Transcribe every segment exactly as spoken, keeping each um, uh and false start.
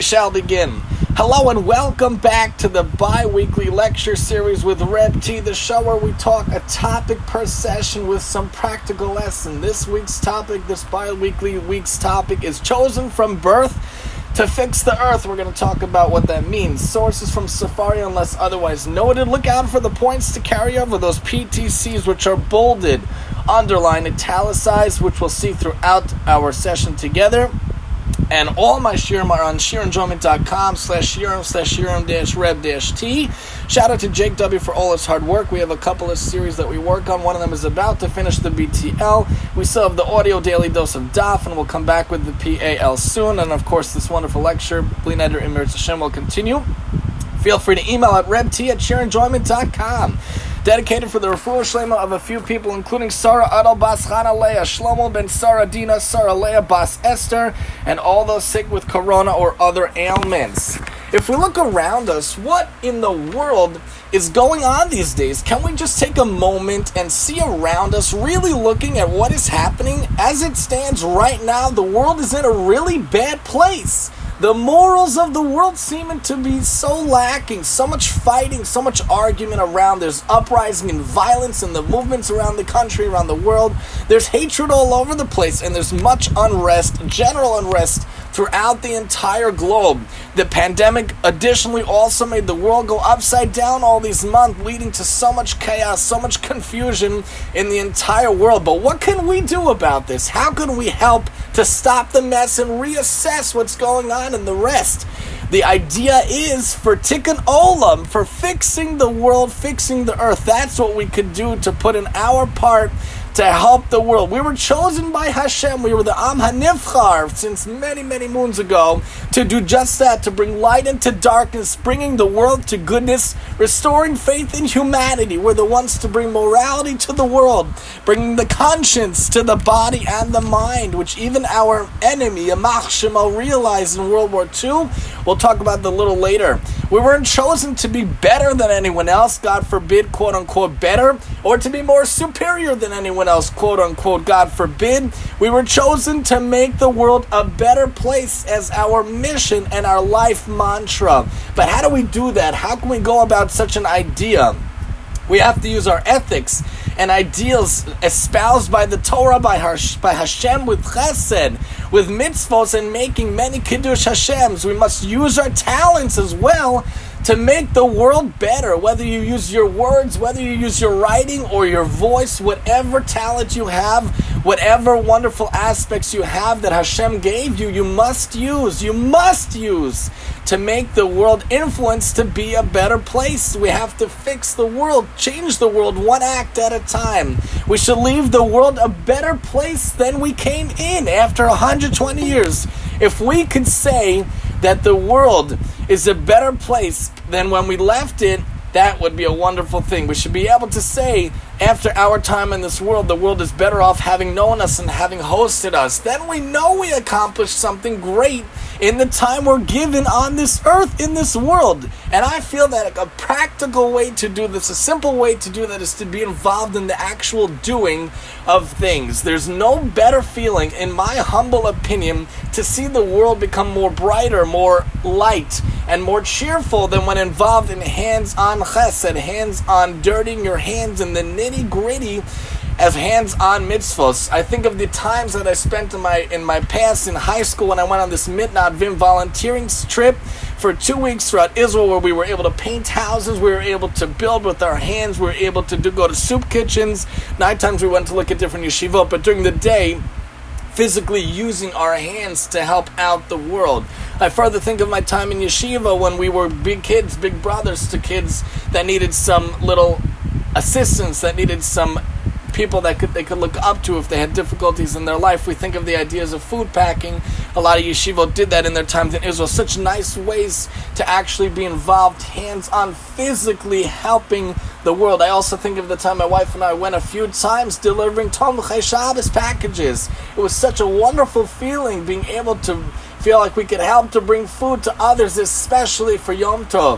shall begin. Hello and welcome back to the bi-weekly lecture series with Reb T, the show where we talk a topic per session with some practical lesson. This week's topic, this bi-weekly week's topic is chosen from birth to fix the earth. We're going to talk about what that means. Sources from Safari unless otherwise noted. Look out for the points to carry over, those P T Cs which are bolded, underlined, italicized, which we'll see throughout our session together. And all my shiurim are on shiurim.com slash shiurim slash shiurim dash reb dash t. Shout out to Jake W. for all his hard work. We have a couple of series that we work on. One of them is about to finish the B T L. We still have the audio daily dose of Daf, and we'll come back with the P A L soon. And of course, this wonderful lecture, Bli Neder Im Yirtzeh Hashem, will continue. Feel free to email at rebt at shiurim dot com. Dedicated for the refuah shlema of a few people, including Sarah Adal Bas Chana Leah, Shlomo Ben Sarah Dina, Sarah Leah Bas Esther, and all those sick with corona or other ailments. If we look around us, what in the world is going on these days? Can we just take a moment and see around us, really looking at what is happening? As it stands right now, the world is in a really bad place. The morals of the world seem to be so lacking, so much fighting, so much argument around. There's uprising and violence in the movements around the country, around the world. There's hatred all over the place, and there's much unrest, general unrest throughout the entire globe. The pandemic additionally also made the world go upside down all these months, leading to so much chaos, so much confusion in the entire world. But what can we do about this? How can we help to stop the mess and reassess what's going on in the rest? The idea is for Tikkun Olam, for fixing the world, fixing the earth. That's what we could do to put in our part to help the world. We were chosen by Hashem. We were the Am HaNivchar since many, many moons ago to do just that, to bring light into darkness, bringing the world to goodness, restoring faith in humanity. We're the ones to bring morality to the world, bringing the conscience to the body and the mind, which even our enemy, Yamach Shemo, realized in World War Two. We'll talk about that a little later. We weren't chosen to be better than anyone else, God forbid, quote unquote, better, or to be more superior than anyone else, quote unquote, God forbid. We were chosen to make the world a better place as our mission and our life mantra. But how do we do that? How can we go about such an idea? We have to use our ethics and ideals espoused by the Torah, by, Hash, by Hashem, with chesed, with mitzvos, and making many kiddush Hashems. We must use our talents as well to make the world better, whether you use your words, whether you use your writing or your voice, whatever talent you have, whatever wonderful aspects you have that Hashem gave you, you must use, you must use to make the world influence to be a better place. We have to fix the world, change the world one act at a time. We should leave the world a better place than we came in after one hundred twenty years. If we could say that the world is a better place than when we left it, that would be a wonderful thing. We should be able to say, after our time in this world, the world is better off having known us and having hosted us. Then we know we accomplished something great in the time we're given on this earth, in this world. And I feel that a practical way to do this, a simple way to do that, is to be involved in the actual doing of things. There's no better feeling, in my humble opinion, to see the world become more brighter, more light, and more cheerful than when involved in hands-on chesed, hands-on dirtying your hands in the nitty-gritty of hands-on mitzvos. I think of the times that I spent in my in my past in high school when I went on this Mitnat Vim volunteering trip for two weeks throughout Israel, where we were able to paint houses, we were able to build with our hands, we were able to do, go to soup kitchens. Night times we went to look at different yeshivot, but during the day, physically using our hands to help out the world. I further think of my time in yeshiva when we were big kids, big brothers to kids that needed some little assistance, that needed some people that could they could look up to if they had difficulties in their life. We think of the ideas of food packing. A lot of yeshivot did that in their times in Israel. Such nice ways to actually be involved, hands-on, physically helping the world. I also think of the time my wife and I went a few times delivering Tomchei Shabbos packages. It was such a wonderful feeling being able to feel like we could help to bring food to others, especially for Yom Tov.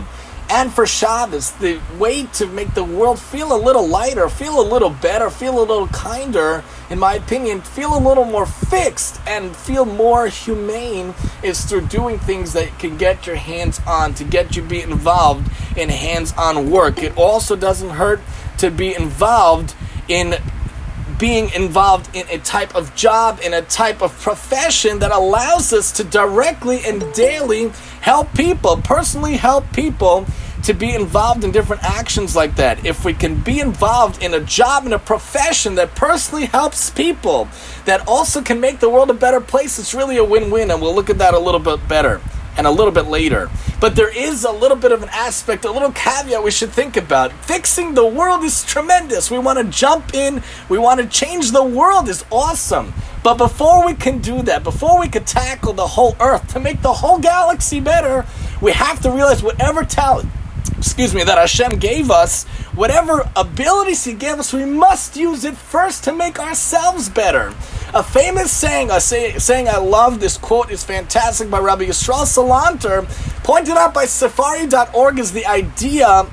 And for Shabbos, the way to make the world feel a little lighter, feel a little better, feel a little kinder, in my opinion, feel a little more fixed and feel more humane is through doing things that can get your hands on, to get you be involved in hands-on work. It also doesn't hurt to be involved in being involved in a type of job, in a type of profession that allows us to directly and daily help people, personally help people, to be involved in different actions like that. If we can be involved in a job, in a profession that personally helps people, that also can make the world a better place, it's really a win-win, and we'll look at that a little bit better and a little bit later. But there is a little bit of an aspect, a little caveat we should think about. Fixing the world is tremendous. We want to jump in. We want to change the world is awesome. But before we can do that, before we can tackle the whole earth, to make the whole galaxy better, we have to realize whatever talent, excuse me, that Hashem gave us, whatever abilities He gave us, we must use it first to make ourselves better. A famous saying, a say, saying I love, this quote is fantastic, by Rabbi Yisrael Salanter, pointed out by Safari dot org, is the idea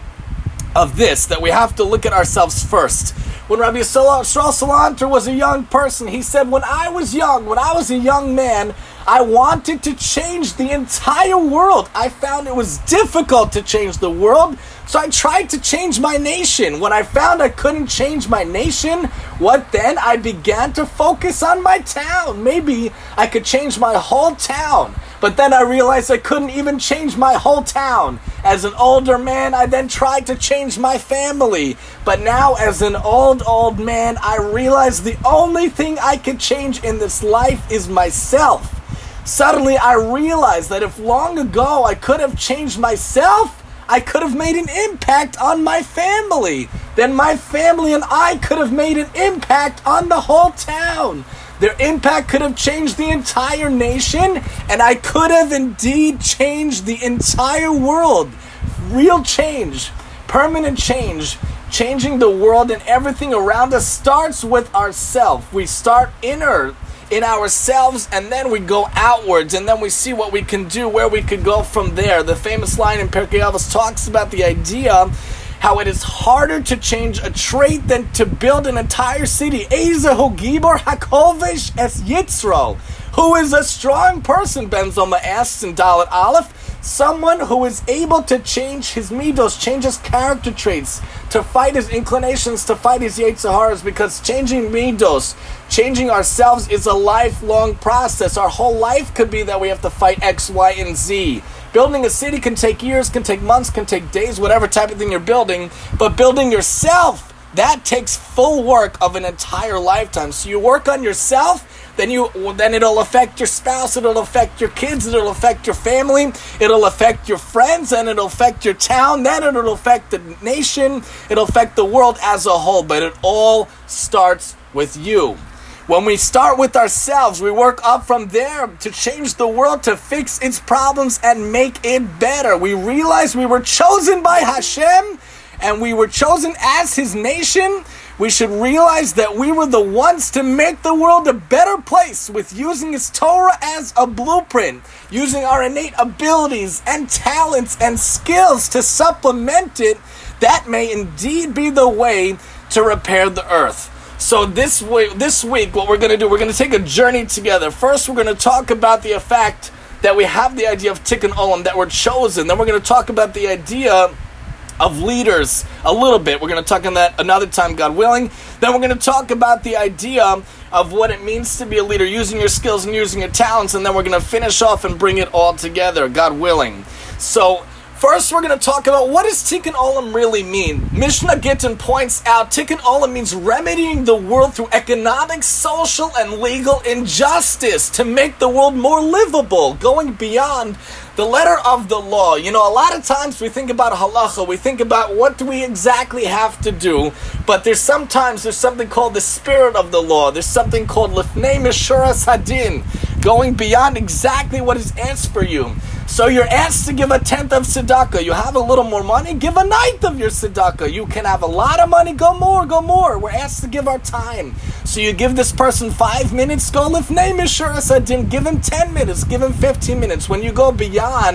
of this, that we have to look at ourselves first. When Rabbi Yisrael Salanter was a young person, he said, when I was young, when I was a young man, I wanted to change the entire world. I found it was difficult to change the world, so I tried to change my nation. When I found I couldn't change my nation, what then? I began to focus on my town. Maybe I could change my whole town. But then I realized I couldn't even change my whole town. As an older man, I then tried to change my family. But now, as an old, old man, I realized the only thing I could change in this life is myself. Suddenly, I realized that if long ago I could have changed myself, I could have made an impact on my family. Then my family and I could have made an impact on the whole town. Their impact could have changed the entire nation, and I could have indeed changed the entire world. Real change, permanent change, changing the world and everything around us starts with ourselves. We start inner in ourselves, and then we go outwards, and then we see what we can do, where we could go from there. The famous line in Pirkei Avos talks about the idea how it is harder to change a trait than to build an entire city. Ezehu gibor hakovesh es yitzro. Who is a strong person, Ben Zoma asks in Dalet Aleph? Someone who is able to change his midos, change his character traits, to fight his inclinations, to fight his yetzer haras, because changing midos, changing ourselves is a lifelong process. Our whole life could be that we have to fight X, Y, and Z. Building a city can take years, can take months, can take days, whatever type of thing you're building, but building yourself, that takes full work of an entire lifetime. So you work on yourself, then you then it'll affect your spouse, it'll affect your kids, it'll affect your family, it'll affect your friends, and it'll affect your town, then it'll affect the nation, it'll affect the world as a whole, but it all starts with you. When we start with ourselves, we work up from there to change the world, to fix its problems and make it better. We realize we were chosen by Hashem, and we were chosen as His nation. We should realize that we were the ones to make the world a better place with using His Torah as a blueprint, using our innate abilities and talents and skills to supplement it. That may indeed be the way to repair the earth. So this week, this week, what we're going to do, we're going to take a journey together. First, we're going to talk about the fact that we have the idea of Tikkun Olam, that we're chosen. Then we're going to talk about the idea of leaders a little bit. We're going to talk on that another time, God willing. Then we're going to talk about the idea of what it means to be a leader, using your skills and using your talents. And then we're going to finish off and bring it all together, God willing. So first, we're going to talk about what does Tikkun Olam really mean. Mishnah Gittin points out Tikkun Olam means remedying the world through economic, social, and legal injustice to make the world more livable, going beyond the letter of the law. You know, a lot of times we think about halacha, we think about what do we exactly have to do, but there's sometimes there's something called the spirit of the law. There's something called lifnei mishuras hadin, going beyond exactly what is asked for you. So you're asked to give a tenth of tzedakah. You have a little more money, give a ninth of your tzedakah. You can have a lot of money, go more, go more. We're asked to give our time. So you give this person five minutes, go lifnei mishuras hadin, give him ten minutes, give him fifteen minutes. When you go beyond,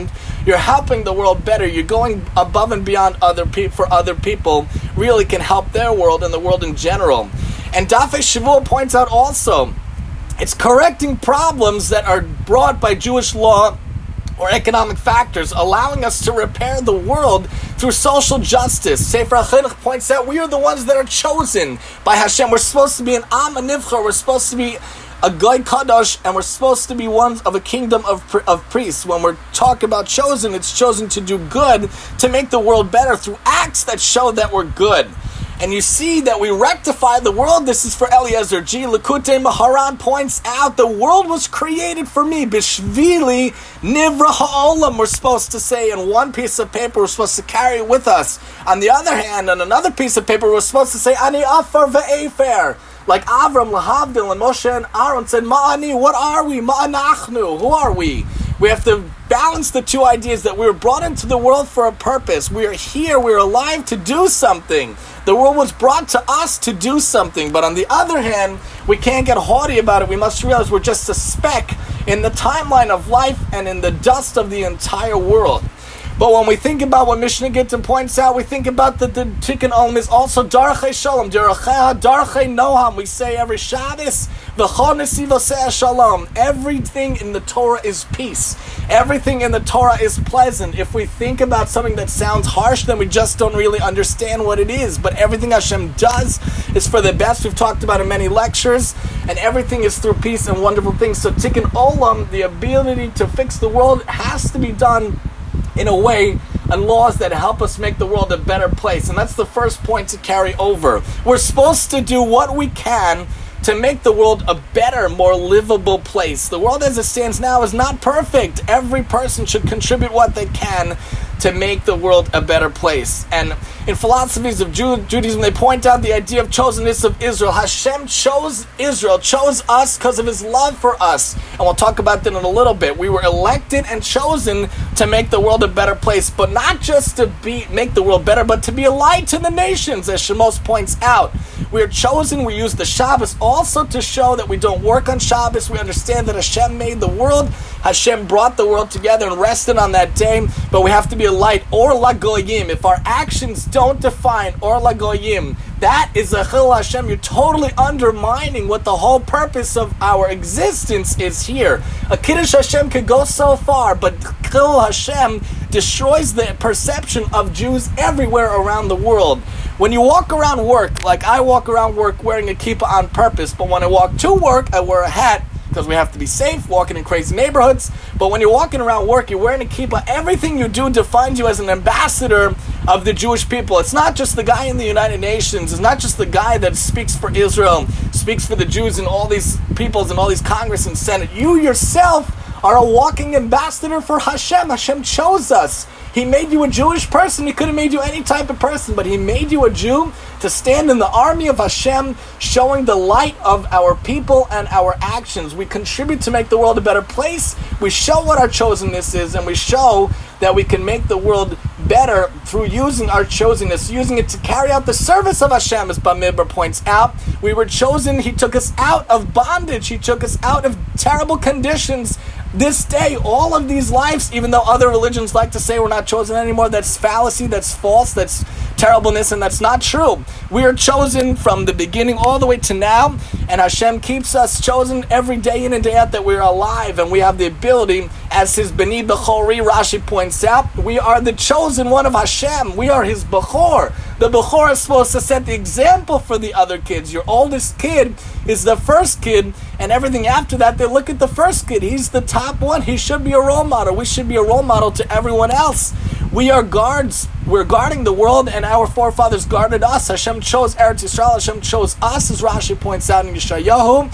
you're helping the world better, you're going above and beyond other pe- for other people, really can help their world and the world in general. And Dafei Shavuot points out also, it's correcting problems that are brought by Jewish law or economic factors, allowing us to repair the world through social justice. Sefer HaChinuch points out we are the ones that are chosen by Hashem. We're supposed to be an Am HaNivchar, we're supposed to be a Goy Kadosh, and we're supposed to be one of a kingdom of, of priests. When we're talking about chosen, it's chosen to do good, to make the world better through acts that show that we're good. And you see that we rectify the world. This is for Eliezer G. Likutei Maharan points out the world was created for me. Bishvili nivra ha'olam, we're supposed to say in one piece of paper, we're supposed to carry it with us. On the other hand, on another piece of paper, we're supposed to say Ani afar ve'efer. Like Avram, Lahavdil, and Moshe and Aaron said, Ma'ani, what are we? Ma'anachnu, who are we? We have to balance the two ideas that we were brought into the world for a purpose. We are here, we're alive to do something. The world was brought to us to do something. But on the other hand, we can't get haughty about it. We must realize we're just a speck in the timeline of life and in the dust of the entire world. But when we think about what Mishnah Gittin points out, we think about that the Tikkun Olam is also Darchei Shalom, Darchei Darchei Noham. We say every Shabbos, V'chol Nesiv Oseh Shalom. Everything in the Torah is peace. Everything in the Torah is pleasant. If we think about something that sounds harsh, then we just don't really understand what it is. But everything Hashem does is for the best. We've talked about in many lectures, and everything is through peace and wonderful things. So Tikkun Olam, the ability to fix the world, has to be done in a way, and laws that help us make the world a better place. And that's the first point to carry over. We're supposed to do what we can to make the world a better, more livable place. The world as it stands now is not perfect. Every person should contribute what they can to make the world a better place. And in philosophies of Ju- Judaism, they point out the idea of chosenness of Israel. Hashem chose Israel, chose us because of his love for us. And we'll talk about that in a little bit. We were elected and chosen to make the world a better place, but not just to be make the world better, but to be a light to the nations, as Shemos points out. We are chosen, we use the Shabbos also to show that we don't work on Shabbos. We understand that Hashem made the world, Hashem brought the world together and rested on that day, but we have to be a light, or lagoyim. If our actions don't define or lagoyim, that is a chil Hashem. You're totally undermining what the whole purpose of our existence is here. A kiddush Hashem could go so far, but chil Hashem destroys the perception of Jews everywhere around the world. When you walk around work, like I walk around work wearing a kippah on purpose, but when I walk to work, I wear a hat because we have to be safe, walking in crazy neighborhoods. But when you're walking around work, you're wearing a kippah. Everything you do defines you as an ambassador of the Jewish people. It's not just the guy in the United Nations. It's not just the guy that speaks for Israel, speaks for the Jews and all these peoples and all these Congress and Senate. You yourself are a walking ambassador for Hashem. Hashem chose us. He made you a Jewish person. He could have made you any type of person, but he made you a Jew to stand in the army of Hashem, showing the light of our people and our actions. We contribute to make the world a better place. We show what our chosenness is, and we show that we can make the world better through using our chosenness, using it to carry out the service of Hashem, as Bamidbar points out. We were chosen. He took us out of bondage. He took us out of terrible conditions. This day, all of these lives, even though other religions like to say we're not chosen anymore, that's fallacy, that's false, that's terribleness, and that's not true. We are chosen from the beginning all the way to now, and Hashem keeps us chosen every day in and day out that we're alive, and we have the ability, as his Beni Bechori, Rashi points out, we are the chosen one of Hashem. We are his Bechor. The Bechor is supposed to set the example for the other kids. Your oldest kid is the first kid, and everything after that, they look at the first kid. He's the top one. He should be a role model. We should be a role model to everyone else. We are guards. We're guarding the world, and our forefathers guarded us. Hashem chose Eretz Yisrael. Hashem chose us, as Rashi points out in Yeshayahu.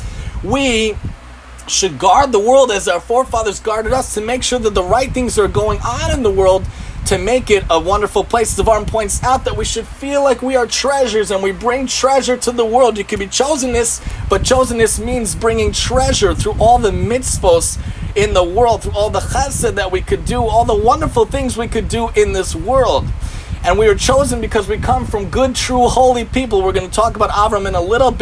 We should guard the world as our forefathers guarded us, to make sure that the right things are going on in the world, to make it a wonderful place. Zavarim points out that we should feel like we are treasures, and we bring treasure to the world. You could be chosenness, but chosenness means bringing treasure through all the mitzvos in the world, through all the chesed that we could do, all the wonderful things we could do in this world. And we are chosen because we come from good, true, holy people. We're going to talk about Avram in a little bit,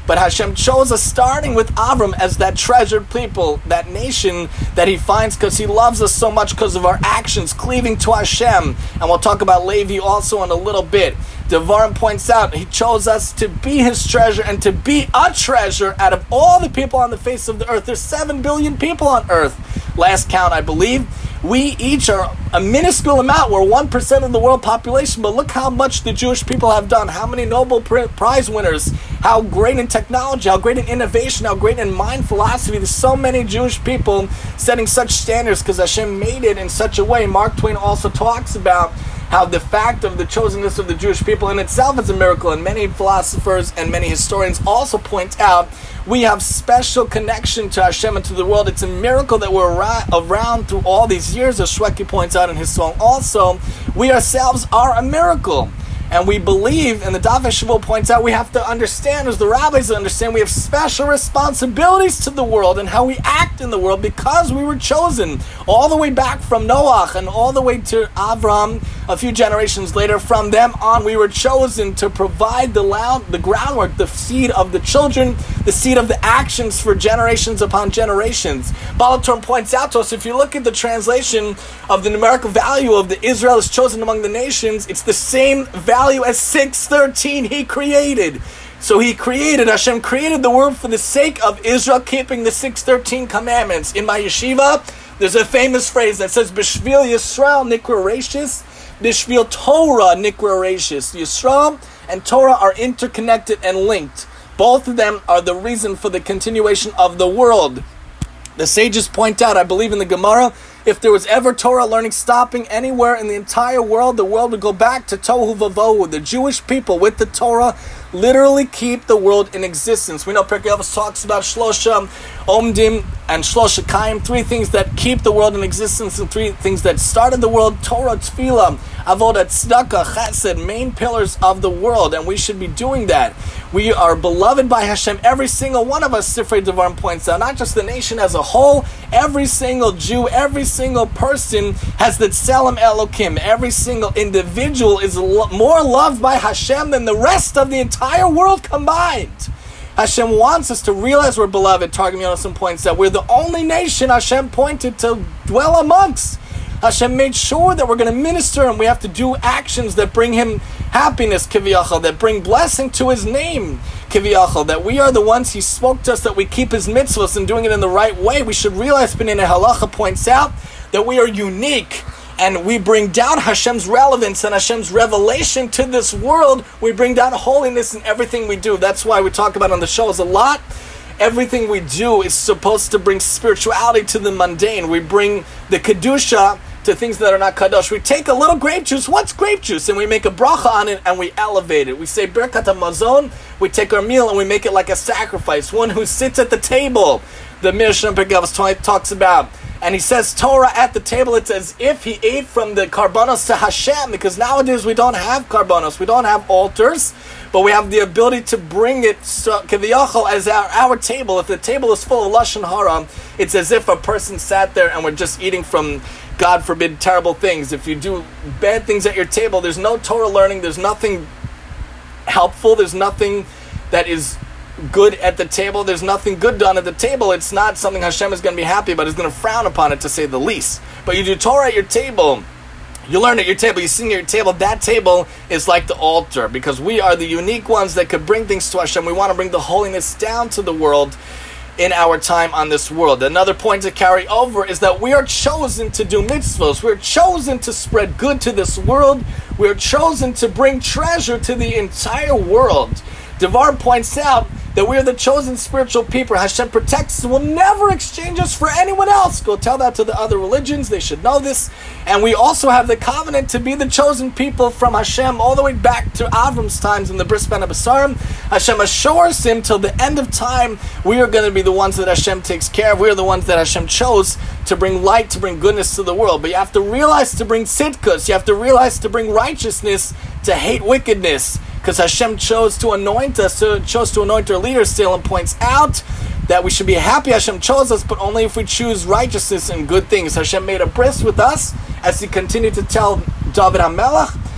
But Hashem chose us starting with Avram as that treasured people, that nation that he finds because he loves us so much because of our actions, cleaving to Hashem. And we'll talk about Levi also in a little bit. Devarim points out he chose us to be his treasure and to be a treasure out of all the people on the face of the earth. There's seven billion people on earth. Last count, I believe. We each are a minuscule amount. We're one percent of the world population, but look how much the Jewish people have done. How many Nobel Prize winners. How great in technology, how great in innovation, how great in mind philosophy. There's so many Jewish people setting such standards because Hashem made it in such a way. Mark Twain also talks about how the fact of the chosenness of the Jewish people in itself is a miracle, and many philosophers and many historians also point out we have special connection to Hashem and to the world. It's a miracle that we're around through all these years, as Shweki points out in his song. Also, we ourselves are a miracle. And we believe, and the Daf Shavuot points out, we have to understand, as the rabbis understand, we have special responsibilities to the world and how we act in the world because we were chosen all the way back from Noach and all the way to Avram a few generations later. From them on, we were chosen to provide the, loud, the groundwork, the seed of the children, the seed of the actions for generations upon generations. Baal HaTurim points out to us, if you look at the translation of the numerical value of the Israel is chosen among the nations, it's the same value value as six thirteen he created. So he created, Hashem created the world for the sake of Israel keeping the six thirteen commandments. In my yeshiva, there's a famous phrase that says, B'shvil Yisrael nikra reishis, B'shvil Torah nikra reishis. Yisrael and Torah are interconnected and linked. Both of them are the reason for the continuation of the world. The sages point out, I believe in the Gemara, if there was ever Torah learning stopping anywhere in the entire world, the world would go back to Tohu Vavohu. The Jewish people with the Torah literally keep the world in existence. We know Pirkei Avos talks about Shlosha Omdim and Shlosha Kaim, three things that keep the world in existence and three things that started the world: Torah, Tefillah, Avodah, Tzedakah, Chesed, main pillars of the world, and we should be doing that. We are beloved by Hashem, every single one of us, Sifrei Devarim points out, not just the nation as a whole. Every single Jew, every single person has the Tselem Elokim. Every single individual is lo- more loved by Hashem than the rest of the entire world combined. Hashem wants us to realize we're beloved. Targum Yonason points out we're the only nation Hashem pointed to dwell amongst. Hashem made sure that we're going to minister and we have to do actions that bring him happiness, kiviyachal, that bring blessing to his name, kiviyachal, that we are the ones he spoke to us, that we keep his mitzvahs and doing it in the right way. We should realize, B'nai Halacha points out, that we are unique and we bring down Hashem's relevance and Hashem's revelation to this world. We bring down holiness in everything we do. That's why we talk about on the shows a lot. Everything we do is supposed to bring spirituality to the mundane. We bring the Kedusha to things that are not kadosh. We take a little grape juice. What's grape juice? And we make a bracha on it and we elevate it. We say Birkat HaMazon. We take our meal and we make it like a sacrifice. One who sits at the table. The Mishnah Pirkei Avos talks about. And he says Torah at the table. It's as if he ate from the karbanos to Hashem, because nowadays we don't have karbanos, we don't have altars, but we have the ability to bring it so, kiviyachol, as our, our table. If the table is full of lashon hara, it's as if a person sat there and we're just eating from, God forbid, terrible things. If you do bad things at your table, there's no Torah learning, there's nothing helpful, there's nothing that is good at the table, there's nothing good done at the table. It's not something Hashem is going to be happy about. He's going to frown upon it, to say the least. But you do Torah at your table, you learn at your table, you sing at your table. That table is like the altar, because we are the unique ones that could bring things to Hashem. We want to bring the holiness down to the world in our time on this world. Another point to carry over is that we are chosen to do mitzvahs. We're chosen to spread good to this world. We're chosen to bring treasure to the entire world. Devar points out that we are the chosen spiritual people. Hashem protects us and will never exchange us for anyone else. Go tell that to the other religions. They should know this. And we also have the covenant to be the chosen people from Hashem all the way back to Avram's times in the Bris Ben Abasarim. Hashem assures him till the end of time we are going to be the ones that Hashem takes care of. We are the ones that Hashem chose to bring light, to bring goodness to the world. But you have to realize to bring tzidkus. You have to realize to bring righteousness, to hate wickedness. Because Hashem chose to anoint us, to, chose to anoint our leaders. Salem points out that we should be happy Hashem chose us, but only if we choose righteousness and good things. Hashem made a bris with us, as he continued to tell David HaMelech,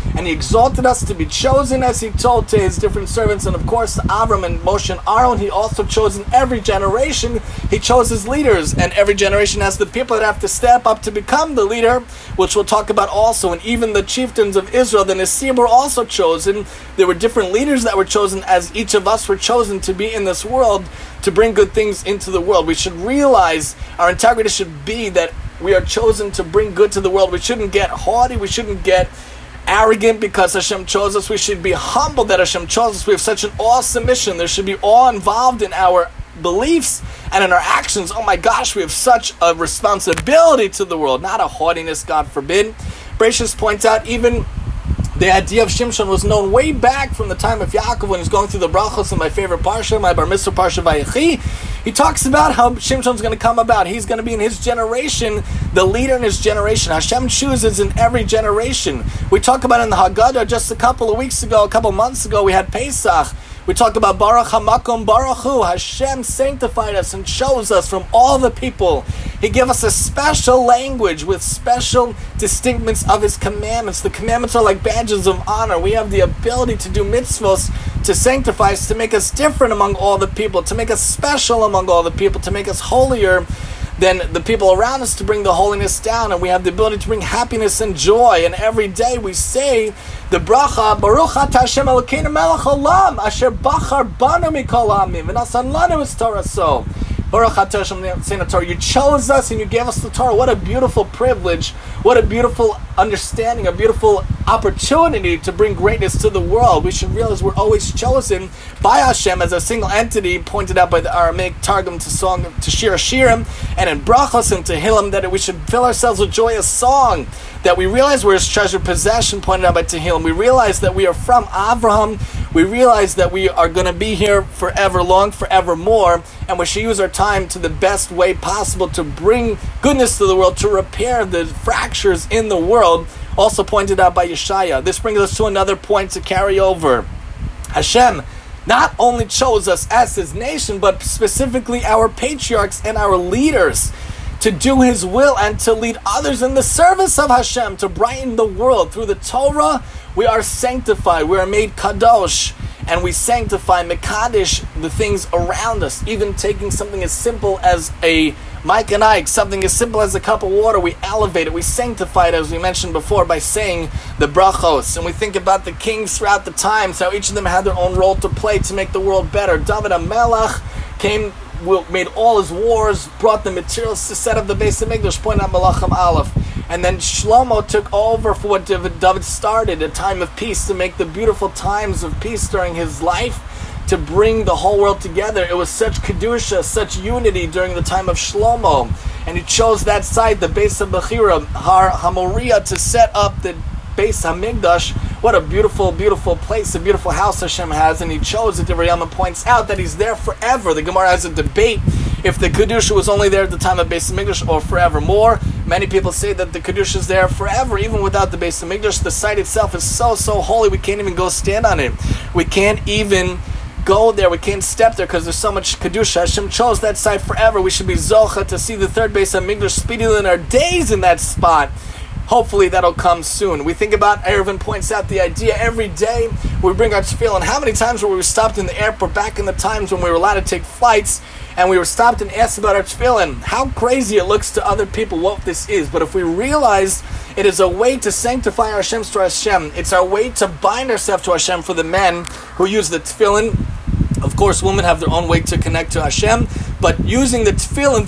and He exalted us to be chosen, as He told to His different servants, and of course to Avram and Moshe and Aaron. He also chose in every generation, He chose His leaders, and every generation has the people that have to step up to become the leader, which we'll talk about also. And even the chieftains of Israel, the Nisim, were also chosen. There were different leaders that were chosen, as each of us were chosen to be in this world, to bring good things into the world. We should realize our integrity should be that we are chosen to bring good to the world. We shouldn't get haughty. We shouldn't get arrogant because Hashem chose us. We should be humble that Hashem chose us. We have such an awesome mission. There should be awe involved in our beliefs and in our actions. Oh my gosh, we have such a responsibility to the world, not a haughtiness, God forbid. Bereshis points out even the idea of Shimshon was known way back from the time of Yaakov when he's going through the brachos in my favorite parsha, my Bar Mitzvah parsha Vayechi. He talks about how Shimshon's going to come about. He's going to be in his generation, the leader in his generation. Hashem chooses in every generation. We talk about in the Haggadah just a couple of weeks ago, a couple of months ago, we had Pesach. We talk about Baruch HaMakom Baruch Hu. Hashem sanctified us and chose us from all the people. He gave us a special language with special distinctments of His commandments. The commandments are like badges of honor. We have the ability to do mitzvos, to sanctify us, to make us different among all the people, to make us special among all the people, to make us holier than the people around us, to bring the holiness down. And we have the ability to bring happiness and joy. And every day we say the bracha, Baruch Atah Hashem Elokeinu melech olam, asher bachar banu mikol ha'amim, v'nasan lanu es Torah so. Baruch Atah Hashem saying the Torah. You chose us and you gave us the Torah. What a beautiful privilege. What a beautiful understanding, a beautiful opportunity to bring greatness to the world. We should realize we're always chosen by Hashem as a single entity, pointed out by the Aramaic Targum to song to Shir Hashirim and in Brachos and Tehillim, that we should fill ourselves with joyous song, that we realize we're His treasured possession, pointed out by Tehillim. We realize that we are from Avraham. We realize that we are going to be here forever long, forevermore, and we should use our time to the best way possible to bring goodness to the world, to repair the fractures in the world, also pointed out by Yeshaya. This brings us to another point to carry over. Hashem not only chose us as His nation, but specifically our patriarchs and our leaders, to do His will and to lead others in the service of Hashem, to brighten the world. Through the Torah, we are sanctified, we are made kadosh, and we sanctify, mekadesh, the things around us. Even taking something as simple as a Mike and Ike, something as simple as a cup of water, we elevate it, we sanctify it, as we mentioned before, by saying the brachos. And we think about the kings throughout the times, how each of them had their own role to play to make the world better. David HaMelech came, made all his wars, brought the materials to set up the Beis HaMikdash, point out Melachim Aleph. And then Shlomo took over for what David, David started, a time of peace, to make the beautiful times of peace during his life, to bring the whole world together. It was such kedusha, such unity during the time of Shlomo. And he chose that site, the Beis HaBechira, Har HaMoriah, to set up the Beis HaMikdash. What a beautiful, beautiful place, a beautiful house Hashem has. And he chose it. The Riyama points out that He's there forever. The Gemara has a debate if the kedusha was only there at the time of Beis HaMikdash or forevermore. Many people say that the kedusha is there forever, even without the Beis HaMikdash. The site itself is so, so holy, we can't even go stand on it. We can't even go there, we can't step there because there's so much kedusha. Hashem chose that site forever. We should be zocha to see the third Beis HaMikdash speedily in our days in that spot. Hopefully that'll come soon. We think about, Erevin points out the idea, every day we bring our tefillin. How many times were we stopped in the airport back in the times when we were allowed to take flights, and we were stopped and asked about our tefillin? How crazy it looks to other people what this is. But if we realize it is a way to sanctify our Hashem to Hashem, it's our way to bind ourselves to Hashem. For the men who use the tefillin, of course, women have their own way to connect to Hashem, but using the tefillin,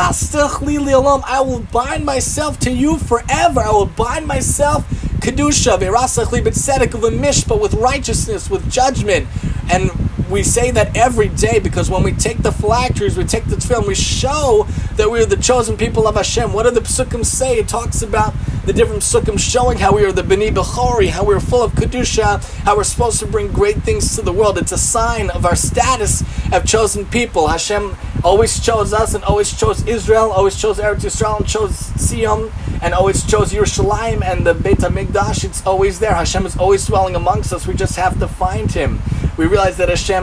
I will bind myself to you forever. I will bind myself, kedusha, but with righteousness, with judgment. And we say that every day because when we take the phylacteries, we take the tefillin, we show that we are the chosen people of Hashem. What do the psukim say? It talks about the different psukim showing how we are the B'nai Bechori, how we're full of kedusha, how we're supposed to bring great things to the world. It's a sign of our status of chosen people. Hashem always chose us and always chose Israel, always chose Eretz Yisrael and chose Sion, and always chose Yerushalayim and the Beit HaMikdash. It's always there. Hashem is always dwelling amongst us. We just have to find Him. We realize that Hashem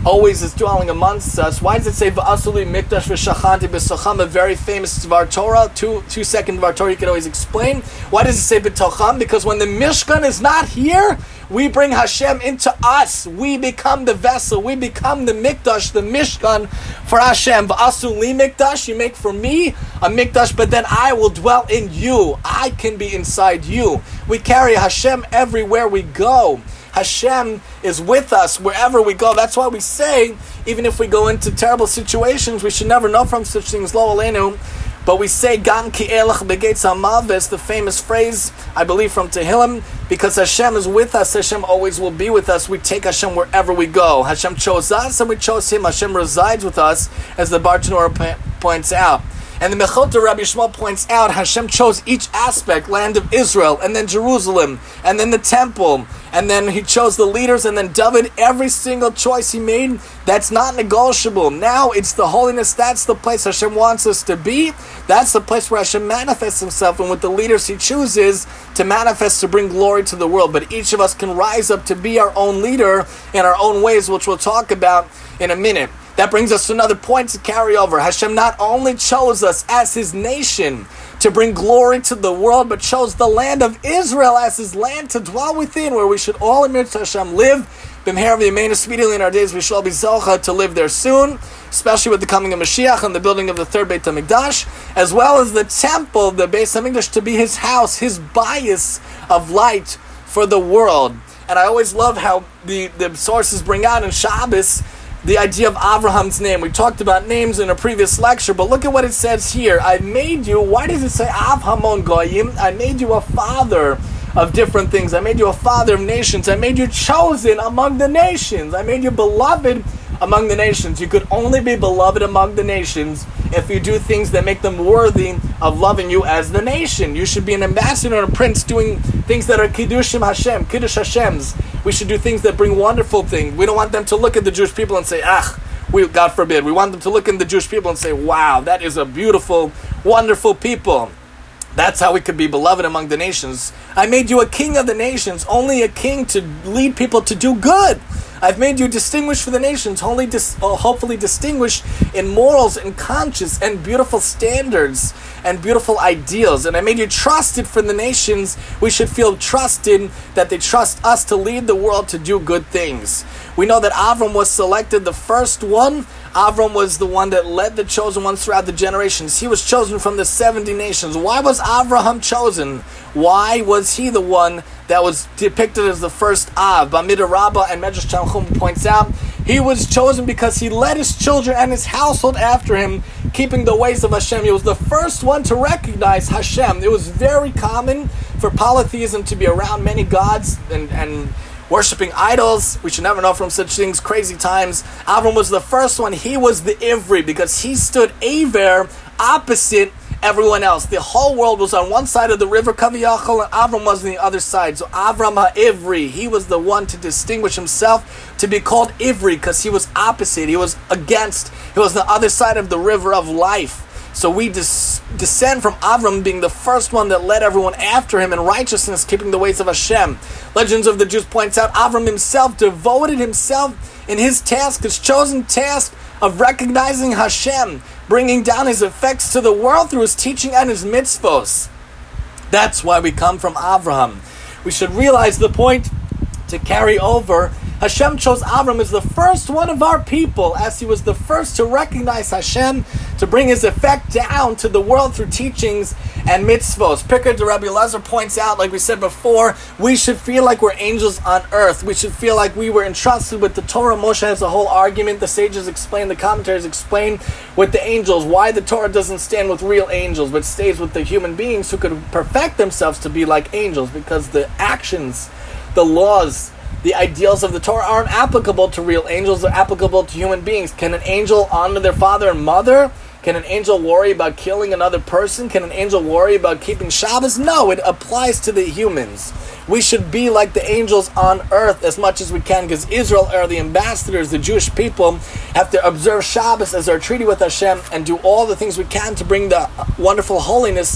always is dwelling amongst us. Why does it say V'asuli mikdash v'shachanti b'socham, a very famous Dvar Torah, two two second Dvar Torah you can always explain. Why does it say b'tocham? Because when the Mishkan is not here, we bring Hashem into us. We become the vessel. We become the mikdash, the Mishkan for Hashem. V'asuli mikdash, you make for me a mikdash, but then I will dwell in you. I can be inside you. We carry Hashem everywhere we go. Hashem is with us wherever we go. That's why we say, even if we go into terrible situations, we should never know from such things, lo aleinu. But we say, Gam ki elach begeitz hamaves, the famous phrase, I believe from Tehillim, because Hashem is with us, Hashem always will be with us. We take Hashem wherever we go. Hashem chose us and we chose Him. Hashem resides with us, as the Bartanura points out. And the Mechilta Rabbi Shmuel points out, Hashem chose each aspect, land of Israel, and then Jerusalem, and then the temple, and then He chose the leaders, and then David, every single choice He made, that's not negotiable. Now it's the holiness, that's the place Hashem wants us to be. That's the place where Hashem manifests Himself, and with the leaders He chooses to manifest, to bring glory to the world. But each of us can rise up to be our own leader in our own ways, which we'll talk about in a minute. That brings us to another point to carry over. Hashem not only chose us as His nation to bring glory to the world, but chose the land of Israel as His land to dwell within, where we should all in Mitzvah Hashem live. B'mher v'yameinu, speedily in our days we shall be zocha to live there soon, especially with the coming of Mashiach and the building of the third Beit HaMikdash, as well as the temple, the Beit HaMikdash, to be His house, His bias of light for the world. And I always love how the, the sources bring out in Shabbos the idea of Avraham's name. We talked about names in a previous lecture, but look at what it says here. I made you, why does it say Av Hamon Goyim? I made you a father of different things. I made you a father of nations. I made you chosen among the nations. I made you beloved among the nations. You could only be beloved among the nations if you do things that make them worthy of loving you as the nation. You should be an ambassador and a prince doing things that are Kiddushim Hashem, Kiddush Hashem's. We should do things that bring wonderful things. We don't want them to look at the Jewish people and say, ah, we, God forbid. We want them to look at the Jewish people and say, wow, that is a beautiful, wonderful people. That's how we could be beloved among the nations. I made you a king of the nations, only a king to lead people to do good. I've made you distinguished for the nations, only dis- uh, hopefully distinguished in morals and conscience and beautiful standards and beautiful ideals. And I made you trusted for the nations. We should feel trusted that they trust us to lead the world to do good things. We know that Avram was selected, the first one. Avram was the one that led the chosen ones throughout the generations. He was chosen from the seventy nations. Why was Avraham chosen? Why was he the one that was depicted as the first Av? Bamidbar Rabbah and Medrash Tanchum points out, he was chosen because he led his children and his household after him, keeping the ways of Hashem. He was the first one to recognize Hashem. It was very common for polytheism to be around many gods and, and worshipping idols. We should never know from such things, crazy times. Avram was the first one. He was the Ivri because he stood Aver opposite everyone else. The whole world was on one side of the river Kaviyachal, and Avram was on the other side. So Avram HaIvri, he was the one to distinguish himself, to be called Ivri, because he was opposite. He was against. He was the other side of the river of life. So we dis- descend from Avram being the first one that led everyone after him in righteousness, keeping the ways of Hashem. Legends of the Jews points out Avram himself devoted himself in his task, his chosen task of recognizing Hashem, bringing down His effects to the world through His teaching and His mitzvos. That's why we come from Avraham. We should realize the point to carry over. Hashem chose Avram as the first one of our people, as he was the first to recognize Hashem, to bring His effect down to the world through teachings and mitzvos. Pikar de Rabbi Elazar points out, like we said before, we should feel like we're angels on earth. We should feel like we were entrusted with the Torah. Moshe has a whole argument. The sages explain, the commentaries explain with the angels why the Torah doesn't stand with real angels, but stays with the human beings who could perfect themselves to be like angels, because the actions, the laws, the ideals of the Torah aren't applicable to real angels. They're applicable to human beings. Can an angel honor their father and mother? Can an angel worry about killing another person? Can an angel worry about keeping Shabbos? No, it applies to the humans. We should be like the angels on earth as much as we can, because Israel are the ambassadors. The Jewish people have to observe Shabbos as our treaty with Hashem and do all the things we can to bring the wonderful holiness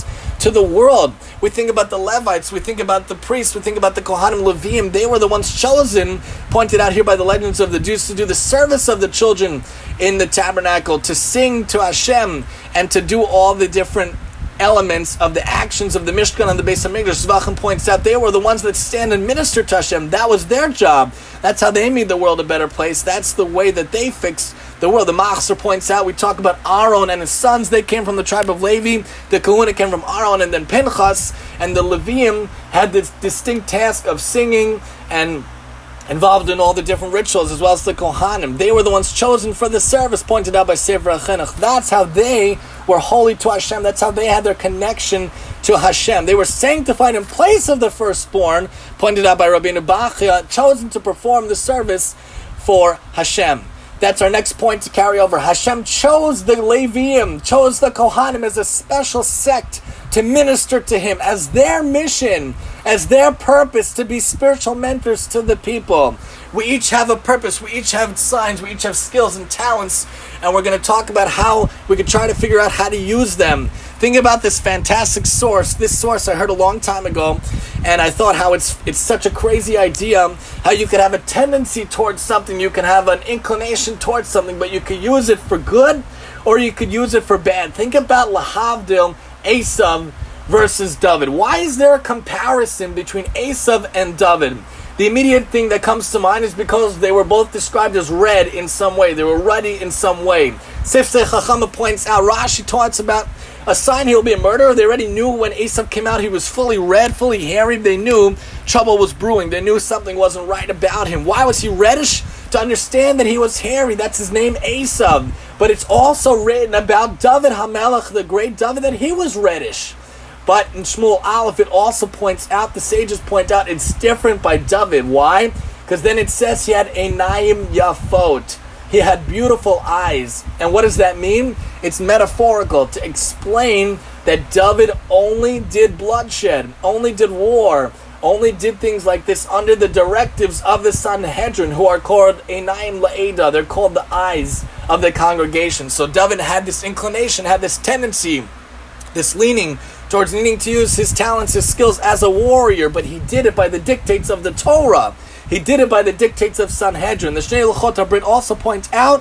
to the world. We think about the Levites, we think about the priests, we think about the Kohanim Leviim. They were the ones chosen, pointed out here by the legends of the Jews, to do the service of the children in the tabernacle, to sing to Hashem, and to do all the different elements of the actions of the Mishkan and the Beis HaMikdash. Zvachim points out they were the ones that stand and minister to Hashem. That was their job. That's how they made the world a better place. That's the way that they fixed the world. The Machzor points out, we talk about Aaron and his sons. They came from the tribe of Levi. The Kahuna came from Aaron, and then Pinchas, and the Leviim had this distinct task of singing and involved in all the different rituals, as well as the Kohanim. They were the ones chosen for the service, pointed out by Sefer HaChinuch. That's how they were holy to Hashem. That's how they had their connection to Hashem. They were sanctified in place of the firstborn, pointed out by Rabbeinu Bachya, chosen to perform the service for Hashem. That's our next point to carry over. Hashem chose the Leviim, chose the Kohanim as a special sect to minister to Him, as their mission, as their purpose, to be spiritual mentors to the people. We each have a purpose, we each have signs, we each have skills and talents, and we're going to talk about how we could try to figure out how to use them. Think about this fantastic source. This source I heard a long time ago, and I thought how it's it's such a crazy idea, how you could have a tendency towards something, you can have an inclination towards something, but you could use it for good, or you could use it for bad. Think about Lahavdil, Esav versus David. Why is there a comparison between Esav and David? The immediate thing that comes to mind is because they were both described as red in some way. They were ruddy in some way. Sifsei Chachama points out, Rashi talks about a sign he'll be a murderer. They already knew when Esav came out, he was fully red, fully hairy. They knew trouble was brewing. They knew something wasn't right about him. Why was he reddish? To understand that he was hairy. That's his name, Esav. But it's also written about David HaMelech, the great David, that he was reddish. But in Shmuel Aleph, it also points out, the sages point out, it's different by David. Why? Because then it says he had Einayim Yafot. He had beautiful eyes. And what does that mean? It's metaphorical to explain that David only did bloodshed, only did war, only did things like this under the directives of the Sanhedrin, who are called Einayim La'eda. They're called the eyes of the congregation. So David had this inclination, had this tendency, this leaning towards needing to use his talents, his skills as a warrior, but he did it by the dictates of the Torah. He did it by the dictates of Sanhedrin. The Shnei Luchot HaBrit also point out,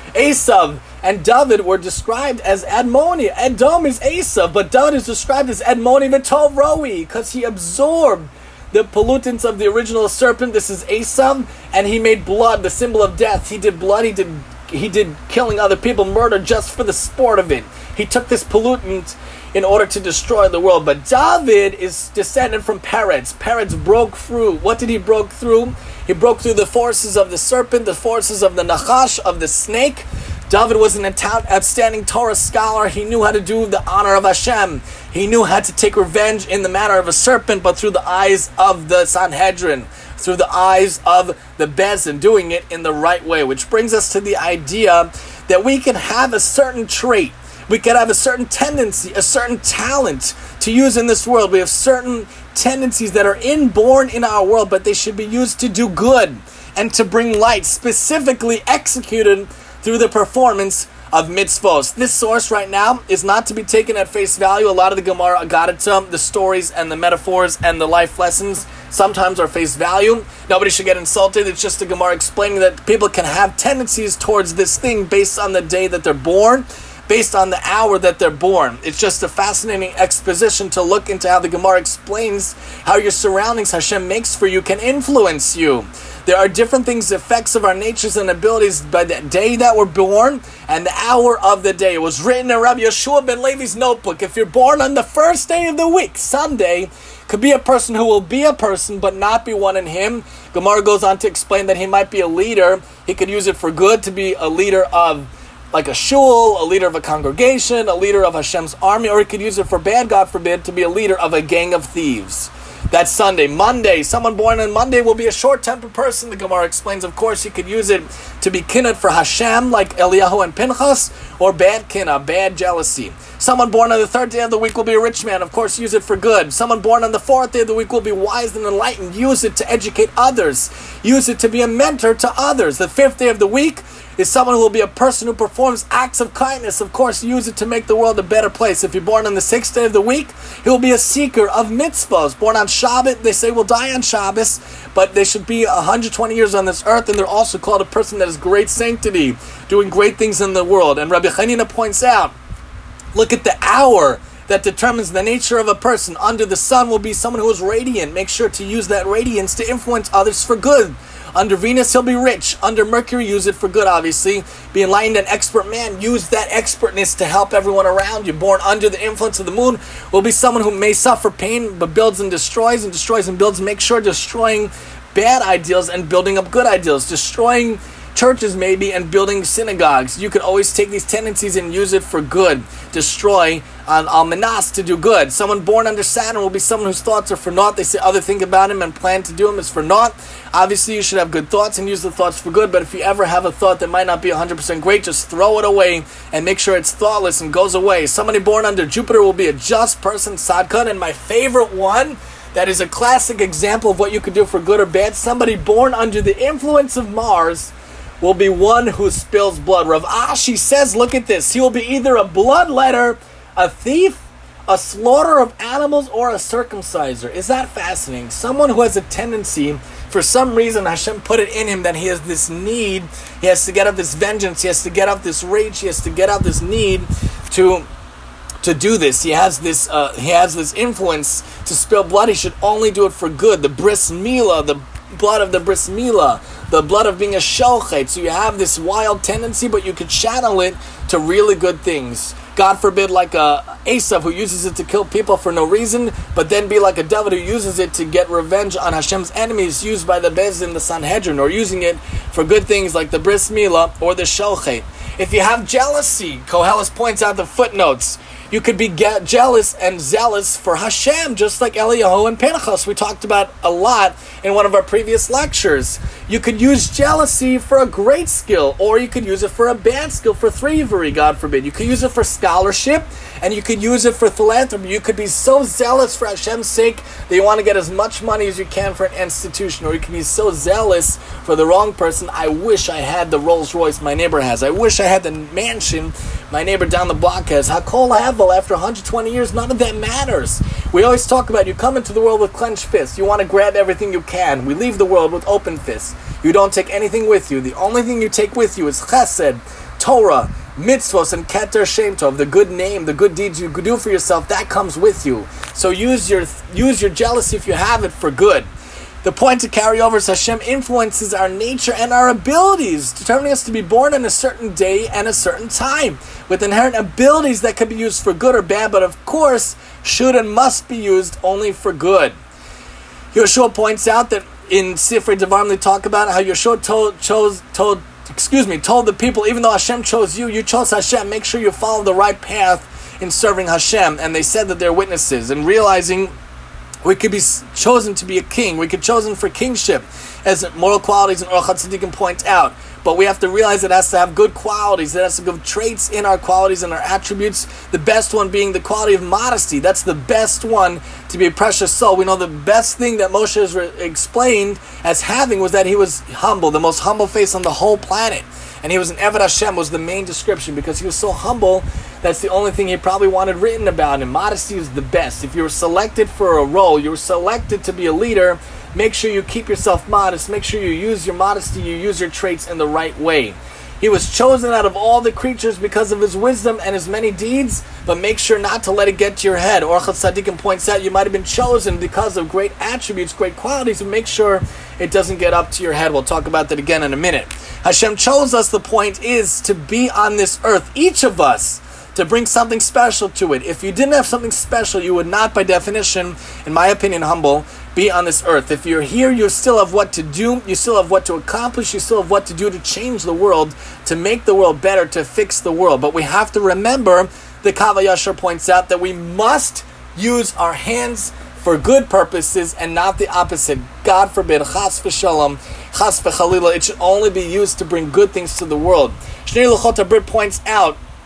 Esav and David were described as Admoni. Edom is Esav, but David is described as Admoni V'tov Roi, because he absorbed the pollutants of the original serpent. This is Esav, and he made blood, the symbol of death. He did blood, he did he did killing other people, murder, just for the sport of it. He took this pollutant in order to destroy the world. But David is descended from Peretz. Peretz broke through. What did he broke through? He broke through the forces of the serpent, the forces of the Nachash, of the snake. David was an outstanding Torah scholar. He knew how to do the honor of Hashem. He knew how to take revenge in the manner of a serpent, but through the eyes of the Sanhedrin, through the eyes of the Bezin, doing it in the right way. Which brings us to the idea that we can have a certain trait, we can have a certain tendency, a certain talent to use in this world. We have certain tendencies that are inborn in our world, but they should be used to do good and to bring light, specifically executed through the performance of mitzvos. This source right now is not to be taken at face value. A lot of the Gemara Agadita, the stories and the metaphors and the life lessons sometimes are face value. Nobody should get insulted. It's just the Gemara explaining that people can have tendencies towards this thing based on the day that they're born, based on the hour that they're born. It's just a fascinating exposition to look into how the Gemara explains how your surroundings Hashem makes for you can influence you. There are different things, effects of our natures and abilities by the day that we're born and the hour of the day. It was written in Rabbi Yeshua ben Levi's notebook. If you're born on the first day of the week, Sunday, could be a person who will be a person but not be one in him. Gemara goes on to explain that he might be a leader. He could use it for good, to be a leader of like a shul, a leader of a congregation, a leader of Hashem's army, or he could use it for bad, God forbid, to be a leader of a gang of thieves. That's Sunday. Monday, someone born on Monday will be a short-tempered person. The Gemara explains, of course, he could use it to be kinnah for Hashem, like Eliyahu and Pinchas, or bad kinnah, bad jealousy. Someone born on the third day of the week will be a rich man. Of course, use it for good. Someone born on the fourth day of the week will be wise and enlightened. Use it to educate others. Use it to be a mentor to others. The fifth day of the week is someone who will be a person who performs acts of kindness. Of course, use it to make the world a better place. If you're born on the sixth day of the week, he will be a seeker of mitzvahs. Born on Shabbat, they say will die on Shabbos, but they should be one hundred twenty years on this earth, and they're also called a person that has great sanctity, doing great things in the world. And Rabbi Chanina points out, look at the hour that determines the nature of a person. Under the sun will be someone who is radiant. Make sure to use that radiance to influence others for good. Under Venus, he'll be rich. Under Mercury, use it for good, obviously. Be enlightened and expert man. Use that expertness to help everyone around you. Born under the influence of the moon will be someone who may suffer pain, but builds and destroys, and destroys and builds. Make sure destroying bad ideals and building up good ideals. Destroying churches maybe and building synagogues. You can always take these tendencies and use it for good. Destroy on almanas to do good. Someone born under Saturn will be someone whose thoughts are for naught. They say other thing about him and plan to do him is for naught. Obviously, you should have good thoughts and use the thoughts for good, but if you ever have a thought that might not be one hundred percent great, just throw it away and make sure it's thoughtless and goes away. Somebody born under Jupiter will be a just person, sadkan, and my favorite one, that is a classic example of what you could do for good or bad. Somebody born under the influence of Mars will be one who spills blood. Rav Ashi says, look at this, he will be either a bloodletter, a thief, a slaughterer of animals, or a circumciser. Is that fascinating? Someone who has a tendency, for some reason Hashem put it in him that he has this need, he has to get up this vengeance, he has to get up this rage, he has to get up this need to to do this. He has this uh, he has this influence to spill blood. He should only do it for good. The bris milah, the blood of the bris milah, the blood of being a shelchet. So you have this wild tendency, but you could channel it to really good things. God forbid, like a Esav who uses it to kill people for no reason, but then be like a David who uses it to get revenge on Hashem's enemies, used by the Bez in the Sanhedrin, or using it for good things like the bris milah or the shelchet. If you have jealousy, Koheles points out the footnotes. You could be ge- jealous and zealous for Hashem, just like Eliyahu and Pinchas we talked about a lot in one of our previous lectures. You could use jealousy for a great skill, or you could use it for a bad skill, for thievery, God forbid. You could use it for scholarship, and you could use it for philanthropy. You could be so zealous for Hashem's sake that you want to get as much money as you can for an institution, or you can be so zealous for the wrong person. I wish I had the Rolls Royce my neighbor has. I wish I had the mansion my neighbor down the block has. Hakol Havel, after one hundred twenty years, none of that matters. We always talk about you come into the world with clenched fists. You want to grab everything you can. We leave the world with open fists. You don't take anything with you. The only thing you take with you is chesed, Torah, mitzvos, and keter shem tov, the good name, the good deeds you do for yourself, that comes with you. So use your use your jealousy, if you have it, for good. The point to carry over is Hashem influences our nature and our abilities, determining us to be born in a certain day and a certain time, with inherent abilities that can be used for good or bad, but of course should and must be used only for good. Yeshua points out that in Sifrei Devarim they talk about how Yeshua told, chose, told, excuse me, told the people, even though Hashem chose you, you chose Hashem, make sure you follow the right path in serving Hashem. And they said that they're witnesses, and realizing we could be chosen to be a king. We could be chosen for kingship, as moral qualities and Orachat Tzadikim point out. But we have to realize it has to have good qualities. It has to have traits in our qualities and our attributes. The best one being the quality of modesty. That's the best one to be a precious soul. We know the best thing that Moshe has re- explained as having was that he was humble, the most humble face on the whole planet. And he was an Eved Hashem was the main description, because he was so humble. That's the only thing he probably wanted written about him. Modesty is the best. If you were selected for a role, you were selected to be a leader, make sure you keep yourself modest. Make sure you use your modesty, you use your traits in the right way. He was chosen out of all the creatures because of his wisdom and his many deeds, but make sure not to let it get to your head. Orachat Tzadikim points out you might have been chosen because of great attributes, great qualities, and make sure it doesn't get up to your head. We'll talk about that again in a minute. Hashem chose us. The point is to be on this earth, each of us, to bring something special to it. If you didn't have something special, you would not, by definition, in my opinion, humble, be on this earth. If you're here, you still have what to do, you still have what to accomplish, you still have what to do to change the world, to make the world better, to fix the world. But we have to remember, the Kav HaYashar points out, that we must use our hands for good purposes and not the opposite. God forbid, chas v'shalom, chas v'chalila, it should only be used to bring good things to the world. Shnei Luchot HaBrit points out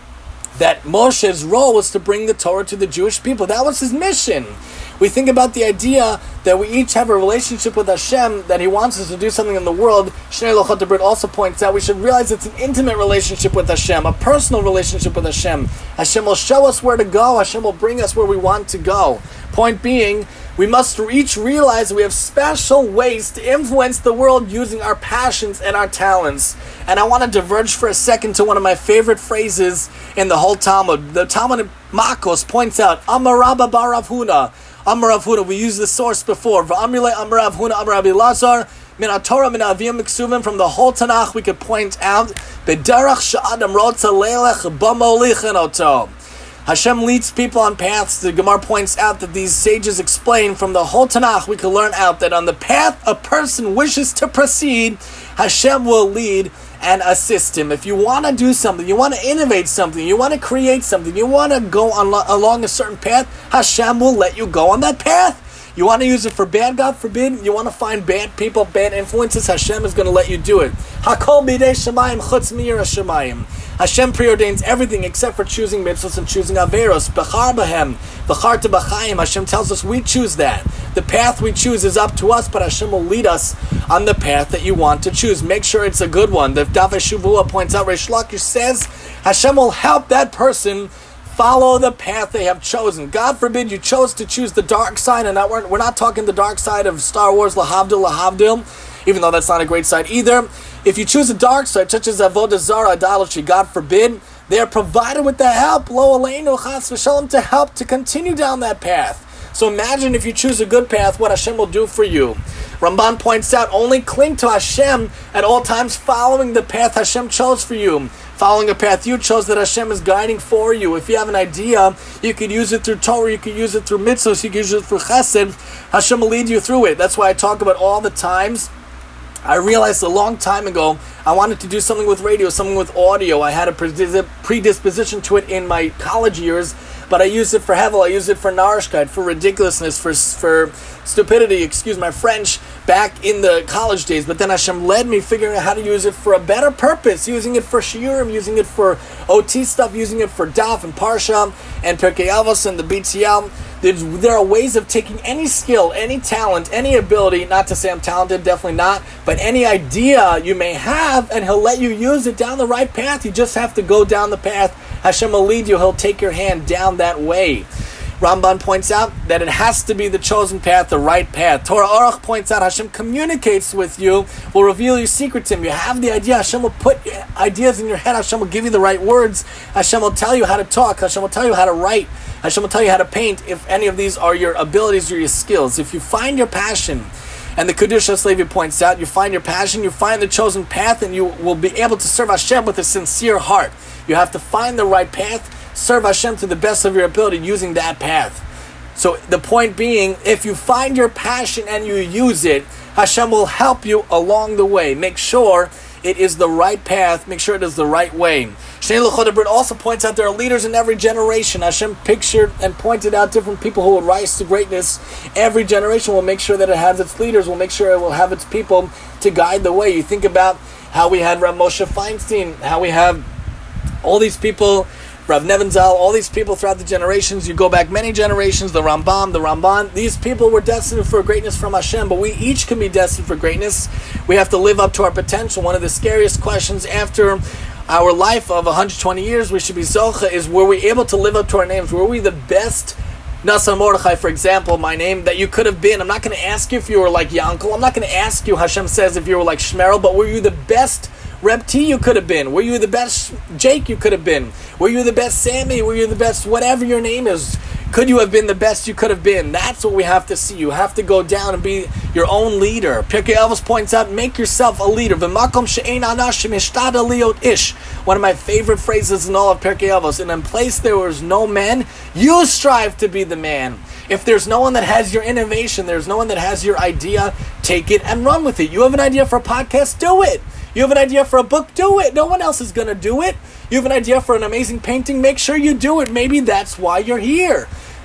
that Moshe's role was to bring the Torah to the Jewish people. That was his mission. We think about the idea that we each have a relationship with Hashem, that He wants us to do something in the world. Shnei Luchot HaBrit also points out we should realize it's an intimate relationship with Hashem, a personal relationship with Hashem. Hashem will show us where to go. Hashem will bring us where we want to go. Point being, we must each realize that we have special ways to influence the world using our passions and our talents. And I want to diverge for a second to one of my favorite phrases in the whole Talmud. The Talmud in Makos points out, Amar Rabba bar Rav Huna. Amar Rav Huna, we used the source before. V'amrile Amar Rav Huna, Amar Rabbi Lazar. Min HaTorah, min HaAvim Miksuvim. From the whole Tanakh, we could point out, B'derach she'adam rotza leilech b'molichin oto. Hashem leads people on paths. The Gemara points out that these sages explain from the whole Tanakh, we can learn out that on the path a person wishes to proceed, Hashem will lead and assist him. If you want to do something, you want to innovate something, you want to create something, you want to go on, along a certain path, Hashem will let you go on that path. You want to use it for bad, God forbid, you want to find bad people, bad influences, Hashem is going to let you do it. Hakol bidei shemayim chutz miyira shemayim. Hashem preordains everything except for choosing mitzvahs and choosing averos. Bechar bahem, bechar to b'chaim. Hashem tells us we choose that. The path we choose is up to us, but Hashem will lead us on the path that you want to choose. Make sure it's a good one. The Daf Shavua points out, Reish Lakish says, Hashem will help that person follow the path they have chosen. God forbid you chose to choose the dark side, and we're, we're not talking the dark side of Star Wars, Lahavdil, Lahavdil, even though that's not a great side either. If you choose a dark side, such as Avodah Zarah, idolatry, God forbid, they are provided with the help, lo aleinu chas v'shalom, to help to continue down that path. So imagine if you choose a good path, what Hashem will do for you. Ramban points out, only cling to Hashem at all times, following the path Hashem chose for you. Following a path you chose that Hashem is guiding for you. If you have an idea, you could use it through Torah, you could use it through mitzvahs, you could use it through chesed. Hashem will lead you through it. That's why I talk about all the times. I realized a long time ago I wanted to do something with radio, something with audio. I had a predisposition to it in my college years, but I used it for hevel, I used it for narishkeit, for ridiculousness, for for stupidity, excuse my French, back in the college days. But then Hashem led me figuring out how to use it for a better purpose, using it for shiurim, using it for O T stuff, using it for daf and parsha and Pirkei Avos and the B T L. There's, there are ways of taking any skill, any talent, any ability, not to say I'm talented, definitely not, but any idea you may have, and He'll let you use it down the right path. You just have to go down the path. Hashem will lead you. He'll take your hand down that way. Ramban points out that it has to be the chosen path, the right path. Torah Aruch points out Hashem communicates with you, will reveal your secret to Him. You have the idea, Hashem will put ideas in your head, Hashem will give you the right words, Hashem will tell you how to talk, Hashem will tell you how to write, Hashem will tell you how to paint, if any of these are your abilities or your skills. If you find your passion, and the Kedushas Levi points out, you find your passion, you find the chosen path, and you will be able to serve Hashem with a sincere heart. You have to find the right path, serve Hashem to the best of your ability using that path. So the point being, if you find your passion and you use it, Hashem will help you along the way. Make sure it is the right path. Make sure it is the right way. Shnei Luchot HaBrit also points out there are leaders in every generation. Hashem pictured and pointed out different people who will rise to greatness. Every generation will make sure that it has its leaders, will make sure it will have its people to guide the way. You think about how we had Rav Moshe Feinstein, how we have all these people, Rav Nebenzahl, all these people throughout the generations. You go back many generations, the Rambam, the Ramban. These people were destined for greatness from Hashem, but we each can be destined for greatness. We have to live up to our potential. One of the scariest questions after our life of one hundred twenty years, we should be zocha, is were we able to live up to our names? Were we the best Nasan Mordechai, for example, my name, that you could have been? I'm not going to ask you if you were like Yankel. I'm not going to ask you, Hashem says, if you were like Shmerel, but were you the best Reb T you could have been? Were you the best Jake you could have been? Were you the best Sammy? Were you the best whatever your name is? Could you have been the best you could have been? That's what we have to see. You have to go down and be your own leader. Pirkei Avos points out, make yourself a leader. V'makom she'ein anashim hishtadel liot ish. One of my favorite phrases in all of Pirkei Avos. And in place there was no man, you strive to be the man. If there's no one that has your innovation, there's no one that has your idea, take it and run with it. You have an idea for a podcast, do it. You have an idea for a book, do it. No one else is going to do it. You have an idea for an amazing painting, make sure you do it. Maybe that's why you're here.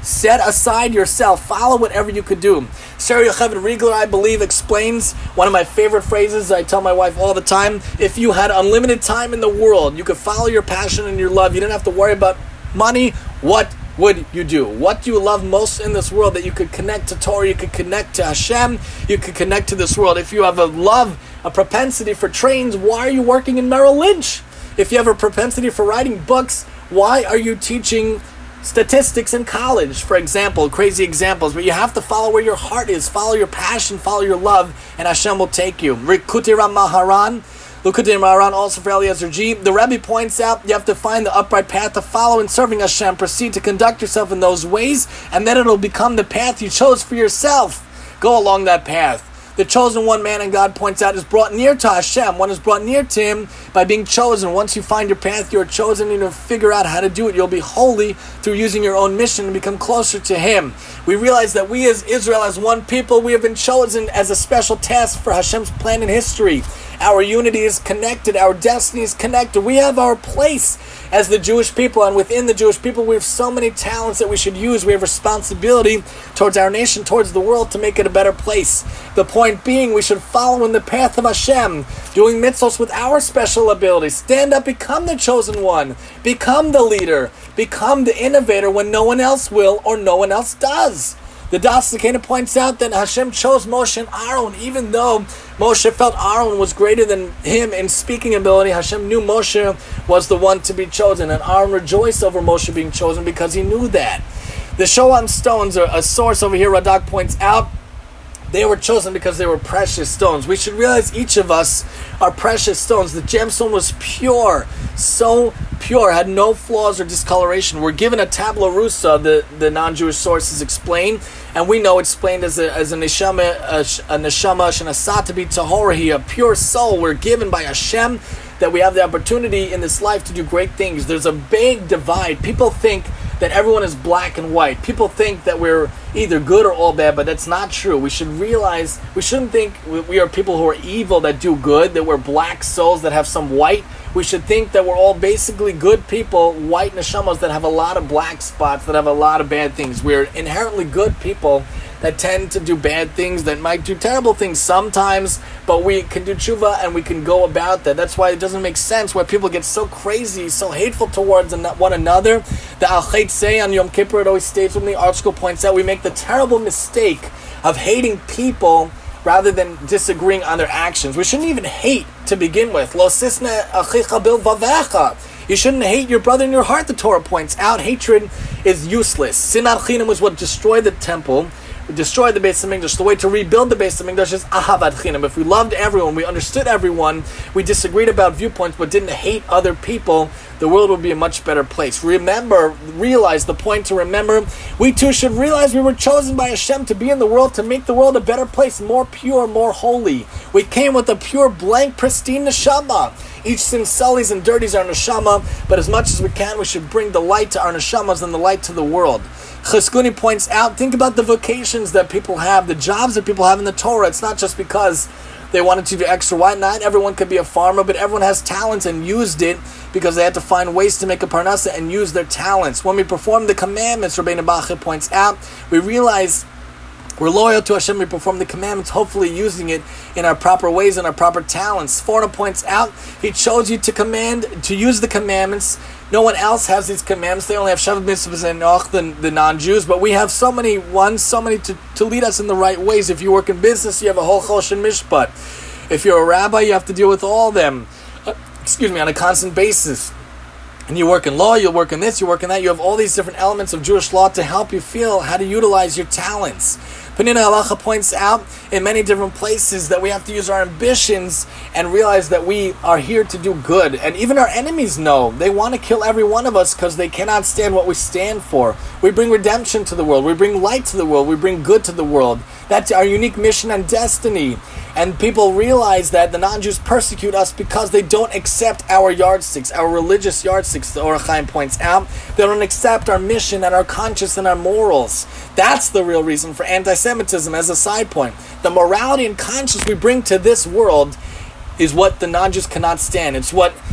Set aside yourself. Follow whatever you could do. Sarah Yocheved Riegler, I believe, explains one of my favorite phrases I tell my wife all the time. If you had unlimited time in the world, you could follow your passion and your love. You didn't have to worry about money. What would you do? What do you love most in this world that you could connect to Torah, you could connect to Hashem, you could connect to this world? If you have a love, a propensity for trains, why are you working in Merrill Lynch? If you have a propensity for writing books, why are you teaching statistics in college, for example? Crazy examples, but you have to follow where your heart is, follow your passion, follow your love, and Hashem will take you. Likutei Maharan, Likutei Maharan, also for Eliezer G. The Rebbe points out you have to find the upright path to follow in serving Hashem. Proceed to conduct yourself in those ways, and then it'll become the path you chose for yourself. Go along that path. The chosen one, man and God points out, is brought near to Hashem. One is brought near to Him by being chosen. Once you find your path, you're chosen, and you figure out how to do it. You'll be holy through using your own mission and become closer to Him. We realize that we as Israel, as one people, we have been chosen as a special task for Hashem's plan in history. Our unity is connected. Our destiny is connected. We have our place as the Jewish people, and within the Jewish people, we have so many talents that we should use. We have responsibility towards our nation, towards the world, to make it a better place. The point being, we should follow in the path of Hashem, doing mitzvos with our special abilities. Stand up, become the chosen one, become the leader, become the innovator when no one else will or no one else does. The Das Lekena points out that Hashem chose Moshe and Aaron, even though Moshe felt Aaron was greater than him in speaking ability. Hashem knew Moshe was the one to be chosen, and Aaron rejoiced over Moshe being chosen because he knew that. The Shoam stones are a source over here. Radak points out they were chosen because they were precious stones. We should realize each of us are precious stones. The gemstone was pure, so pure, had no flaws or discoloration. We're given a tabla rusa, the, the non-Jewish sources explain, and we know it's explained as a as a neshama, a, a neshama shenasat to be tahorahi, a pure soul. We're given by Hashem that we have the opportunity in this life to do great things. There's a big divide. People think that everyone is black and white. People think that we're either good or all bad, but that's not true. We should realize, we shouldn't think we are people who are evil that do good, that we're black souls that have some white. We should think that we're all basically good people, white neshamas that have a lot of black spots, that have a lot of bad things. We're inherently good people that tend to do bad things, that might do terrible things sometimes, but we can do tshuva and we can go about that. That's why it doesn't make sense why people get so crazy, so hateful towards one another. The Al Chait say on Yom Kippur, it always states when the article points out, we make the terrible mistake of hating people rather than disagreeing on their actions. We shouldn't even hate to begin with. Lo sisna achicha bilvavecha. You shouldn't hate your brother in your heart, the Torah points out. Hatred is useless. Sinat chinam was what destroyed the temple, destroyed the Beis Hamikdash. The way to rebuild the Beis Hamikdash is ahavat chinam. If we loved everyone, we understood everyone, we disagreed about viewpoints, but didn't hate other people, the world would be a much better place. Remember, realize the point to remember, we too should realize we were chosen by Hashem to be in the world, to make the world a better place, more pure, more holy. We came with a pure, blank, pristine neshama. Each sin sullies and dirties our neshama, but as much as we can, we should bring the light to our neshamas and the light to the world. Chizkuni points out, think about the vocations that people have, the jobs that people have in the Torah. It's not just because they wanted to do X or Y. Not everyone could be a farmer, but everyone has talents and used it because they had to find ways to make a parnasa and use their talents. When we perform the commandments, Rabbeinu Bachya points out, we realize we're loyal to Hashem, we perform the commandments, hopefully using it in our proper ways and our proper talents. Forna points out, he chose you to command, to use the commandments. No one else has these commandments. They only have Shabbat mitzvahs and Noach, the, the non-Jews, but we have so many ones, so many to, to lead us in the right ways. If you work in business, you have a whole Choshen Mishpat. If you're a rabbi, you have to deal with all of them, uh, excuse me, on a constant basis. And you work in law, you work in this, you work in that. You have all these different elements of Jewish law to help you feel how to utilize your talents. Panina Halacha points out in many different places that we have to use our ambitions and realize that we are here to do good. And even our enemies know. They want to kill every one of us because they cannot stand what we stand for. We bring redemption to the world. We bring light to the world. We bring good to the world. That's our unique mission and destiny. And people realize that the non-Jews persecute us because they don't accept our yardsticks, our religious yardsticks, the Or HaChaim points out. They don't accept our mission and our conscience and our morals. That's the real reason for anti-Semitism as a side point. The morality and conscience we bring to this world is what the non-Jews cannot stand. It's what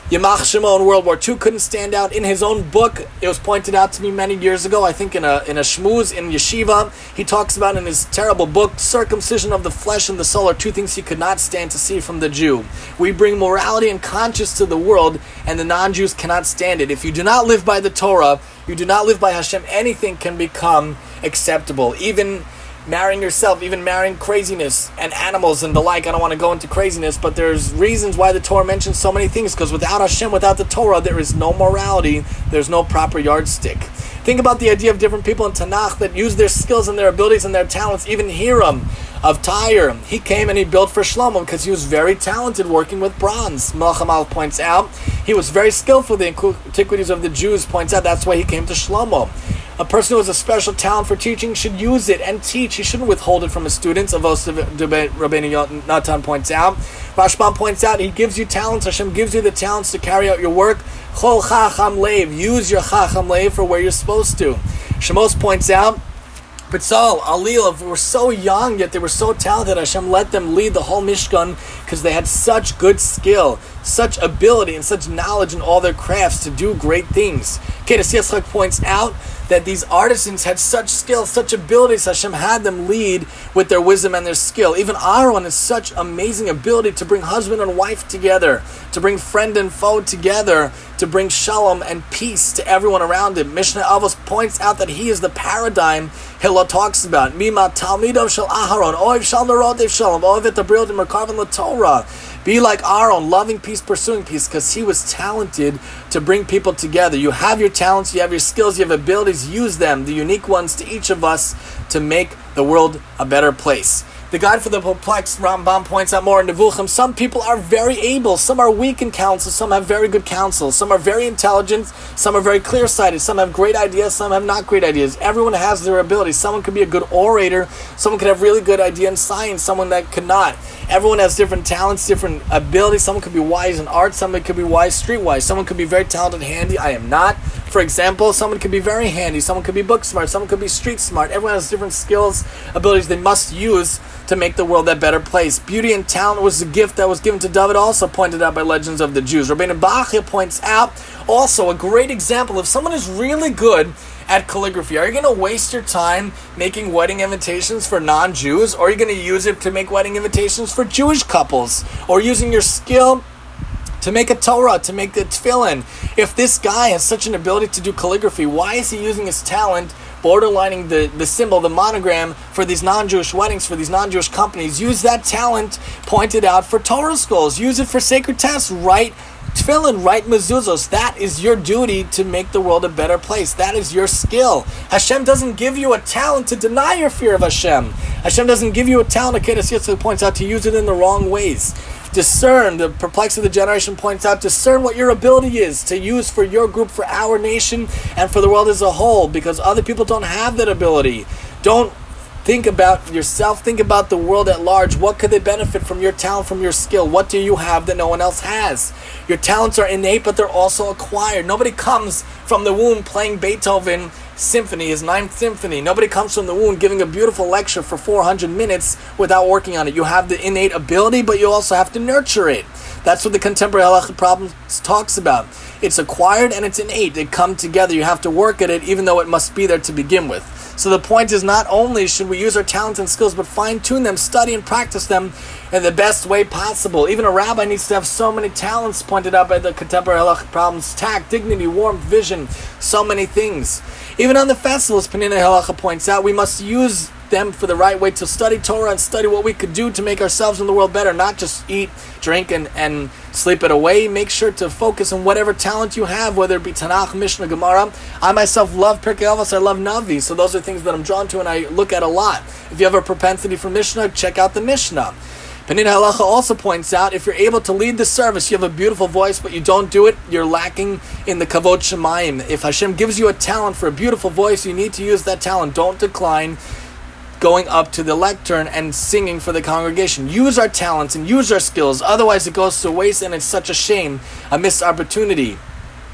Yamach Shemo in World War Two couldn't stand out. In his own book, it was pointed out to me many years ago, I think in a in a shmooze in yeshiva, he talks about in his terrible book, circumcision of the flesh and the soul are two things he could not stand to see from the Jew. We bring morality and conscience to the world, and the non-Jews cannot stand it. If you do not live by the Torah, you do not live by Hashem, anything can become acceptable. Even marrying yourself, even marrying craziness and animals and the like. I don't want to go into craziness, but there's reasons why the Torah mentions so many things, because without Hashem, without the Torah, there is no morality, there's no proper yardstick. Think about the idea of different people in Tanakh that use their skills and their abilities and their talents. Even Hiram of Tyre, he came and he built for Shlomo because he was very talented working with bronze. Melech HaMalach points out he was very skillful. The Antiquities of the Jews points out that's why he came to Shlomo. A person who has a special talent for teaching should use it and teach. He shouldn't withhold it from his students. Avos Rabbeinu Natan points out. Rashbam points out he gives you talents. Hashem gives you the talents to carry out your work. Chol chacham leiv. Use your chacham leiv for where you're supposed to. Shemos points out, B'tzal, Alil, were so young, yet they were so talented. Hashem let them lead the whole Mishkan because they had such good skill, such ability, and such knowledge in all their crafts to do great things. Kedas Yitzchak points out that these artisans had such skill, such abilities. Hashem had them lead with their wisdom and their skill. Even Aaron has such amazing ability to bring husband and wife together, to bring friend and foe together, to bring shalom and peace to everyone around him. Mishnah Avos points out that he is the paradigm Hillel talks about. Mima talmidav shel Aharon, oiv shal nerodev shalom, oiv et abriot merkarvan laTorah. Be like Aaron, loving peace, pursuing peace, because he was talented to bring people together. You have your talents, you have your skills, you have abilities. Use them, the unique ones to each of us, to make the world a better place. The Guide for the Perplexed, Rambam points out more in Nevuchim, some people are very able, some are weak in counsel, some have very good counsel, some are very intelligent, some are very clear-sighted, some have great ideas, some have not great ideas. Everyone has their abilities. Someone could be a good orator, someone could have really good idea in science, someone that could not. Everyone has different talents, different abilities. Someone could be wise in art, someone could be wise streetwise, someone could be very talented handy. I am not. For example, someone could be very handy, someone could be book smart, someone could be street smart. Everyone has different skills, abilities they must use to make the world a better place. Beauty and talent was a gift that was given to David, also pointed out by Legends of the Jews. Rabbeinu Bachya points out also a great example. If someone is really good at calligraphy, are you going to waste your time making wedding invitations for non-Jews, or are you going to use it to make wedding invitations for Jewish couples, or using your skill to make a Torah, to make the tefillin? If this guy has such an ability to do calligraphy, why is he using his talent borderlining the, the symbol, the monogram for these non-Jewish weddings, for these non-Jewish companies? Use that talent pointed out for Torah schools. Use it for sacred tests. Write tefillin, write mezuzos. That is your duty to make the world a better place. That is your skill. Hashem doesn't give you a talent to deny your fear of Hashem. Hashem doesn't give you a talent, Kedas Yitzchak points out, to use it in the wrong ways. Discern, the Perplexity of the Generation points out, discern what your ability is to use for your group, for our nation, and for the world as a whole, because other people don't have that ability. Don't think about yourself, think about the world at large. What could they benefit from your talent, from your skill? What do you have that no one else has? Your talents are innate, but they're also acquired. Nobody comes from the womb playing Beethoven Symphony, his ninth symphony. Nobody comes from the womb giving a beautiful lecture for four hundred minutes without working on it. You have the innate ability, but you also have to nurture it. That's what the contemporary halachic problem talks about. It's acquired and it's innate. They come together. You have to work at it, even though it must be there to begin with. So the point is, not only should we use our talents and skills, but fine-tune them, study and practice them in the best way possible. Even a rabbi needs to have so many talents pointed out by the contemporary halachic problems: tact, dignity, warmth, vision, so many things. Even on the festivals, Penina Halacha points out, we must use them for the right way, to study Torah and study what we could do to make ourselves and the world better, not just eat, drink, and, and sleep it away. Make sure to focus on whatever talent you have, whether it be Tanakh, Mishnah, Gemara. I myself love Pirkei Avos, I love Navi, so those are things that I'm drawn to and I look at a lot. If you have a propensity for Mishnah, check out the Mishnah. Penina Halacha also points out, if you're able to lead the service, you have a beautiful voice, but you don't do it, you're lacking in the Kavod Shemayim. If Hashem gives you a talent for a beautiful voice, you need to use that talent. Don't decline going up to the lectern and singing for the congregation. Use our talents and use our skills, otherwise it goes to waste, and it's such a shame, a missed opportunity.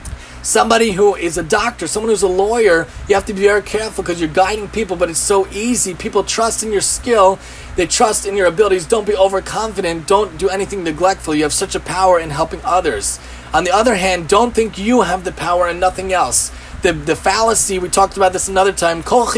Somebody who is a doctor, someone who's a lawyer, you have to be very careful because you're guiding people, but it's so easy. People trust in your skill. They trust in your abilities. Don't be overconfident. Don't do anything neglectful. You have such a power in helping others. On the other hand, don't think you have the power and nothing else. The, the fallacy, we talked about this another time, there's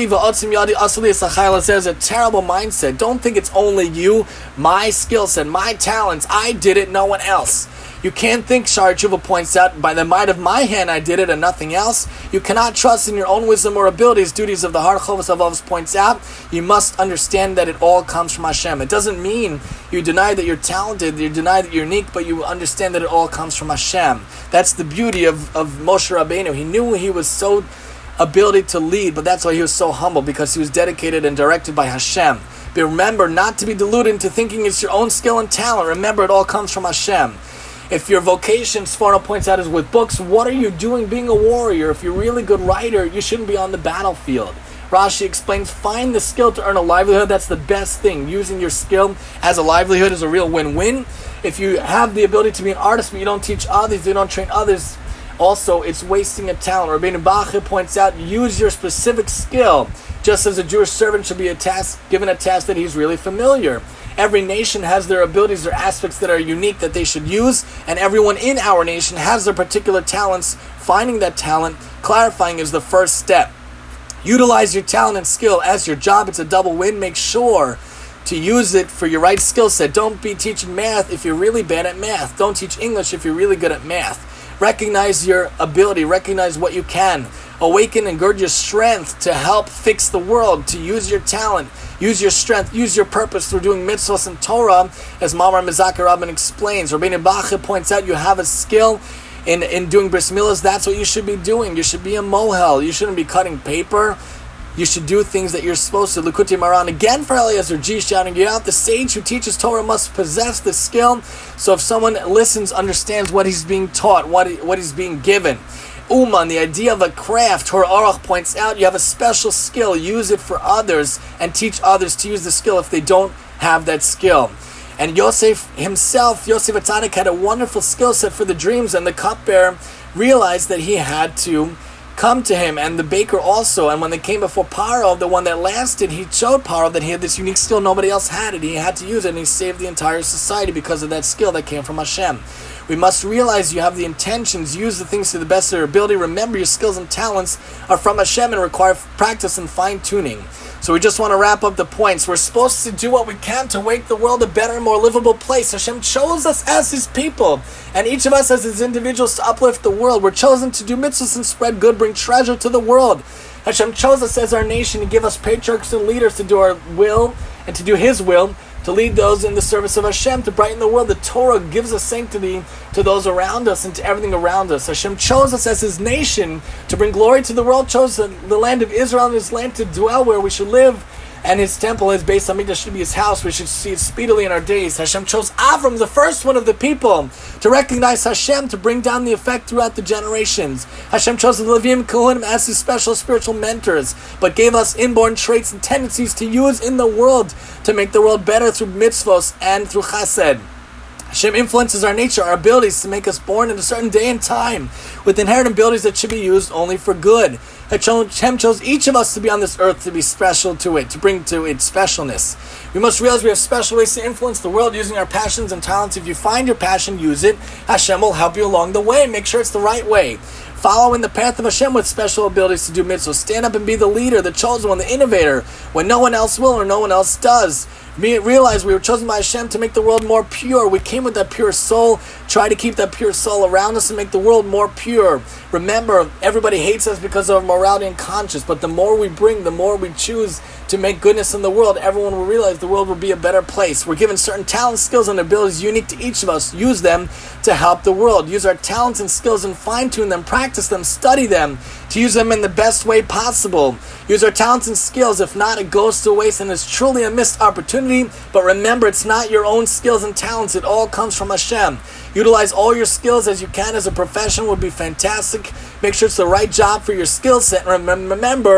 a terrible mindset. Don't think it's only you, my skill set, my talents. I did it, no one else. You can't think, Sha'ar Tshuva points out, by the might of my hand I did it and nothing else. You cannot trust in your own wisdom or abilities. Duties of the heart, Chovos HaLevavos points out, you must understand that it all comes from Hashem. It doesn't mean you deny that you're talented, you deny that you're unique, but you understand that it all comes from Hashem. That's the beauty of, of Moshe Rabbeinu. He knew he was so ability to lead, but that's why he was so humble, because he was dedicated and directed by Hashem. But remember not to be deluded into thinking it's your own skill and talent. Remember, it all comes from Hashem. If your vocation, Sforno points out, is with books, what are you doing being a warrior? If you're a really good writer, you shouldn't be on the battlefield. Rashi explains, find the skill to earn a livelihood. That's the best thing. Using your skill as a livelihood is a real win-win. If you have the ability to be an artist, but you don't teach others, you don't train others, also, it's wasting a talent. Rabbeinu Bachya points out, use your specific skill, just as a Jewish servant should be a task, given a task that he's really familiar. Every nation has their abilities, their aspects that are unique that they should use, and everyone in our nation has their particular talents. Finding that talent, clarifying, is the first step. Utilize your talent and skill as your job. It's a double win. Make sure to use it for your right skill set. Don't be teaching math if you're really bad at math. Don't teach English if you're really good at math. Recognize your ability. Recognize what you can. Awaken and gird your strength to help fix the world, to use your talent, use your strength, use your purpose through doing mitzvahs and Torah, as Mamar Mizakar Rabin explains. Rabbeinu Bachya points out, you have a skill in, in doing bris milas. That's what you should be doing. You should be a mohel. You shouldn't be cutting paper. You should do things that you're supposed to. Likutei Moharan again for Eliezer G shouting you out. The sage who teaches Torah must possess the skill. So if someone listens, understands what he's being taught, what he, what he's being given. Uman, the idea of a craft, Torah Aruch points out, you have a special skill. Use it for others and teach others to use the skill if they don't have that skill. And Yosef himself, Yosef Atzadik, had a wonderful skill set for the dreams, and the cupbearer realized that he had to come to him, and the baker also. And when they came before Paro, the one that lasted, he showed Paro that he had this unique skill. Nobody else had it. He had to use it, and he saved the entire society because of that skill that came from Hashem. We must realize you have the intentions, use the things to the best of your ability. Remember, your skills and talents are from Hashem and require practice and fine-tuning. So we just want to wrap up the points. We're supposed to do what we can to make the world a better and more livable place. Hashem chose us as His people, and each of us as His individuals to uplift the world. We're chosen to do mitzvahs and spread good, bring treasure to the world. Hashem chose us as our nation to give us patriarchs and leaders to do our will and to do His will, to lead those in the service of Hashem, to brighten the world. The Torah gives us sanctity to those around us and to everything around us. Hashem chose us as His nation to bring glory to the world, chose the land of Israel and His land to dwell where we should live. And His temple is based on Mikdash, should be His house. We should see it speedily in our days. Hashem chose Avram, the first one of the people, to recognize Hashem, to bring down the effect throughout the generations. Hashem chose the Levim Kohanim as His special spiritual mentors, but gave us inborn traits and tendencies to use in the world to make the world better through mitzvos and through chesed. Hashem influences our nature, our abilities, to make us born in a certain day and time with inherent abilities that should be used only for good. Hashem chose each of us to be on this earth to be special to it, to bring to its specialness. We must realize we have special ways to influence the world using our passions and talents. If you find your passion, use it. Hashem will help you along the way. Make sure it's the right way. Follow in the path of Hashem with special abilities to do mitzvahs. Stand up and be the leader, the chosen one, the innovator, when no one else will or no one else does. Realize we were chosen by Hashem to make the world more pure. We came with that pure soul. Try to keep that pure soul around us and make the world more pure. Remember, everybody hates us because of our morality and conscience, but the more we bring, the more we choose to make goodness in the world, everyone will realize the world will be a better place. We're given certain talents, skills, and abilities unique to each of us. Use them to help the world. Use our talents and skills and fine-tune them, practice them, study them, to use them in the best way possible. Use our talents and skills. If not, it goes to waste and is truly a missed opportunity. But remember, it's not your own skills and talents. It all comes from Hashem. Utilize all your skills as you can as a profession would be fantastic. Make sure it's the right job for your skill set. And remember,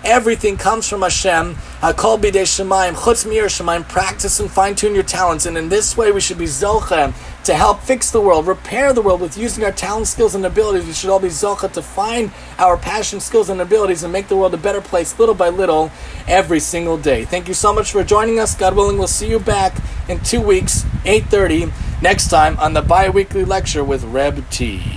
Everything comes from Hashem. Hakol bidei Shemayim, chutz mir Shemayim. Practice and fine-tune your talents. And in this way, we should be zocheh to help fix the world, repair the world with using our talent, skills, and abilities. We should all be zocheh to find our passion, skills, and abilities and make the world a better place little by little every single day. Thank you so much for joining us. God willing, we'll see you back in two weeks, eight thirty, next time on the Bi-Weekly Lecture with Reb T.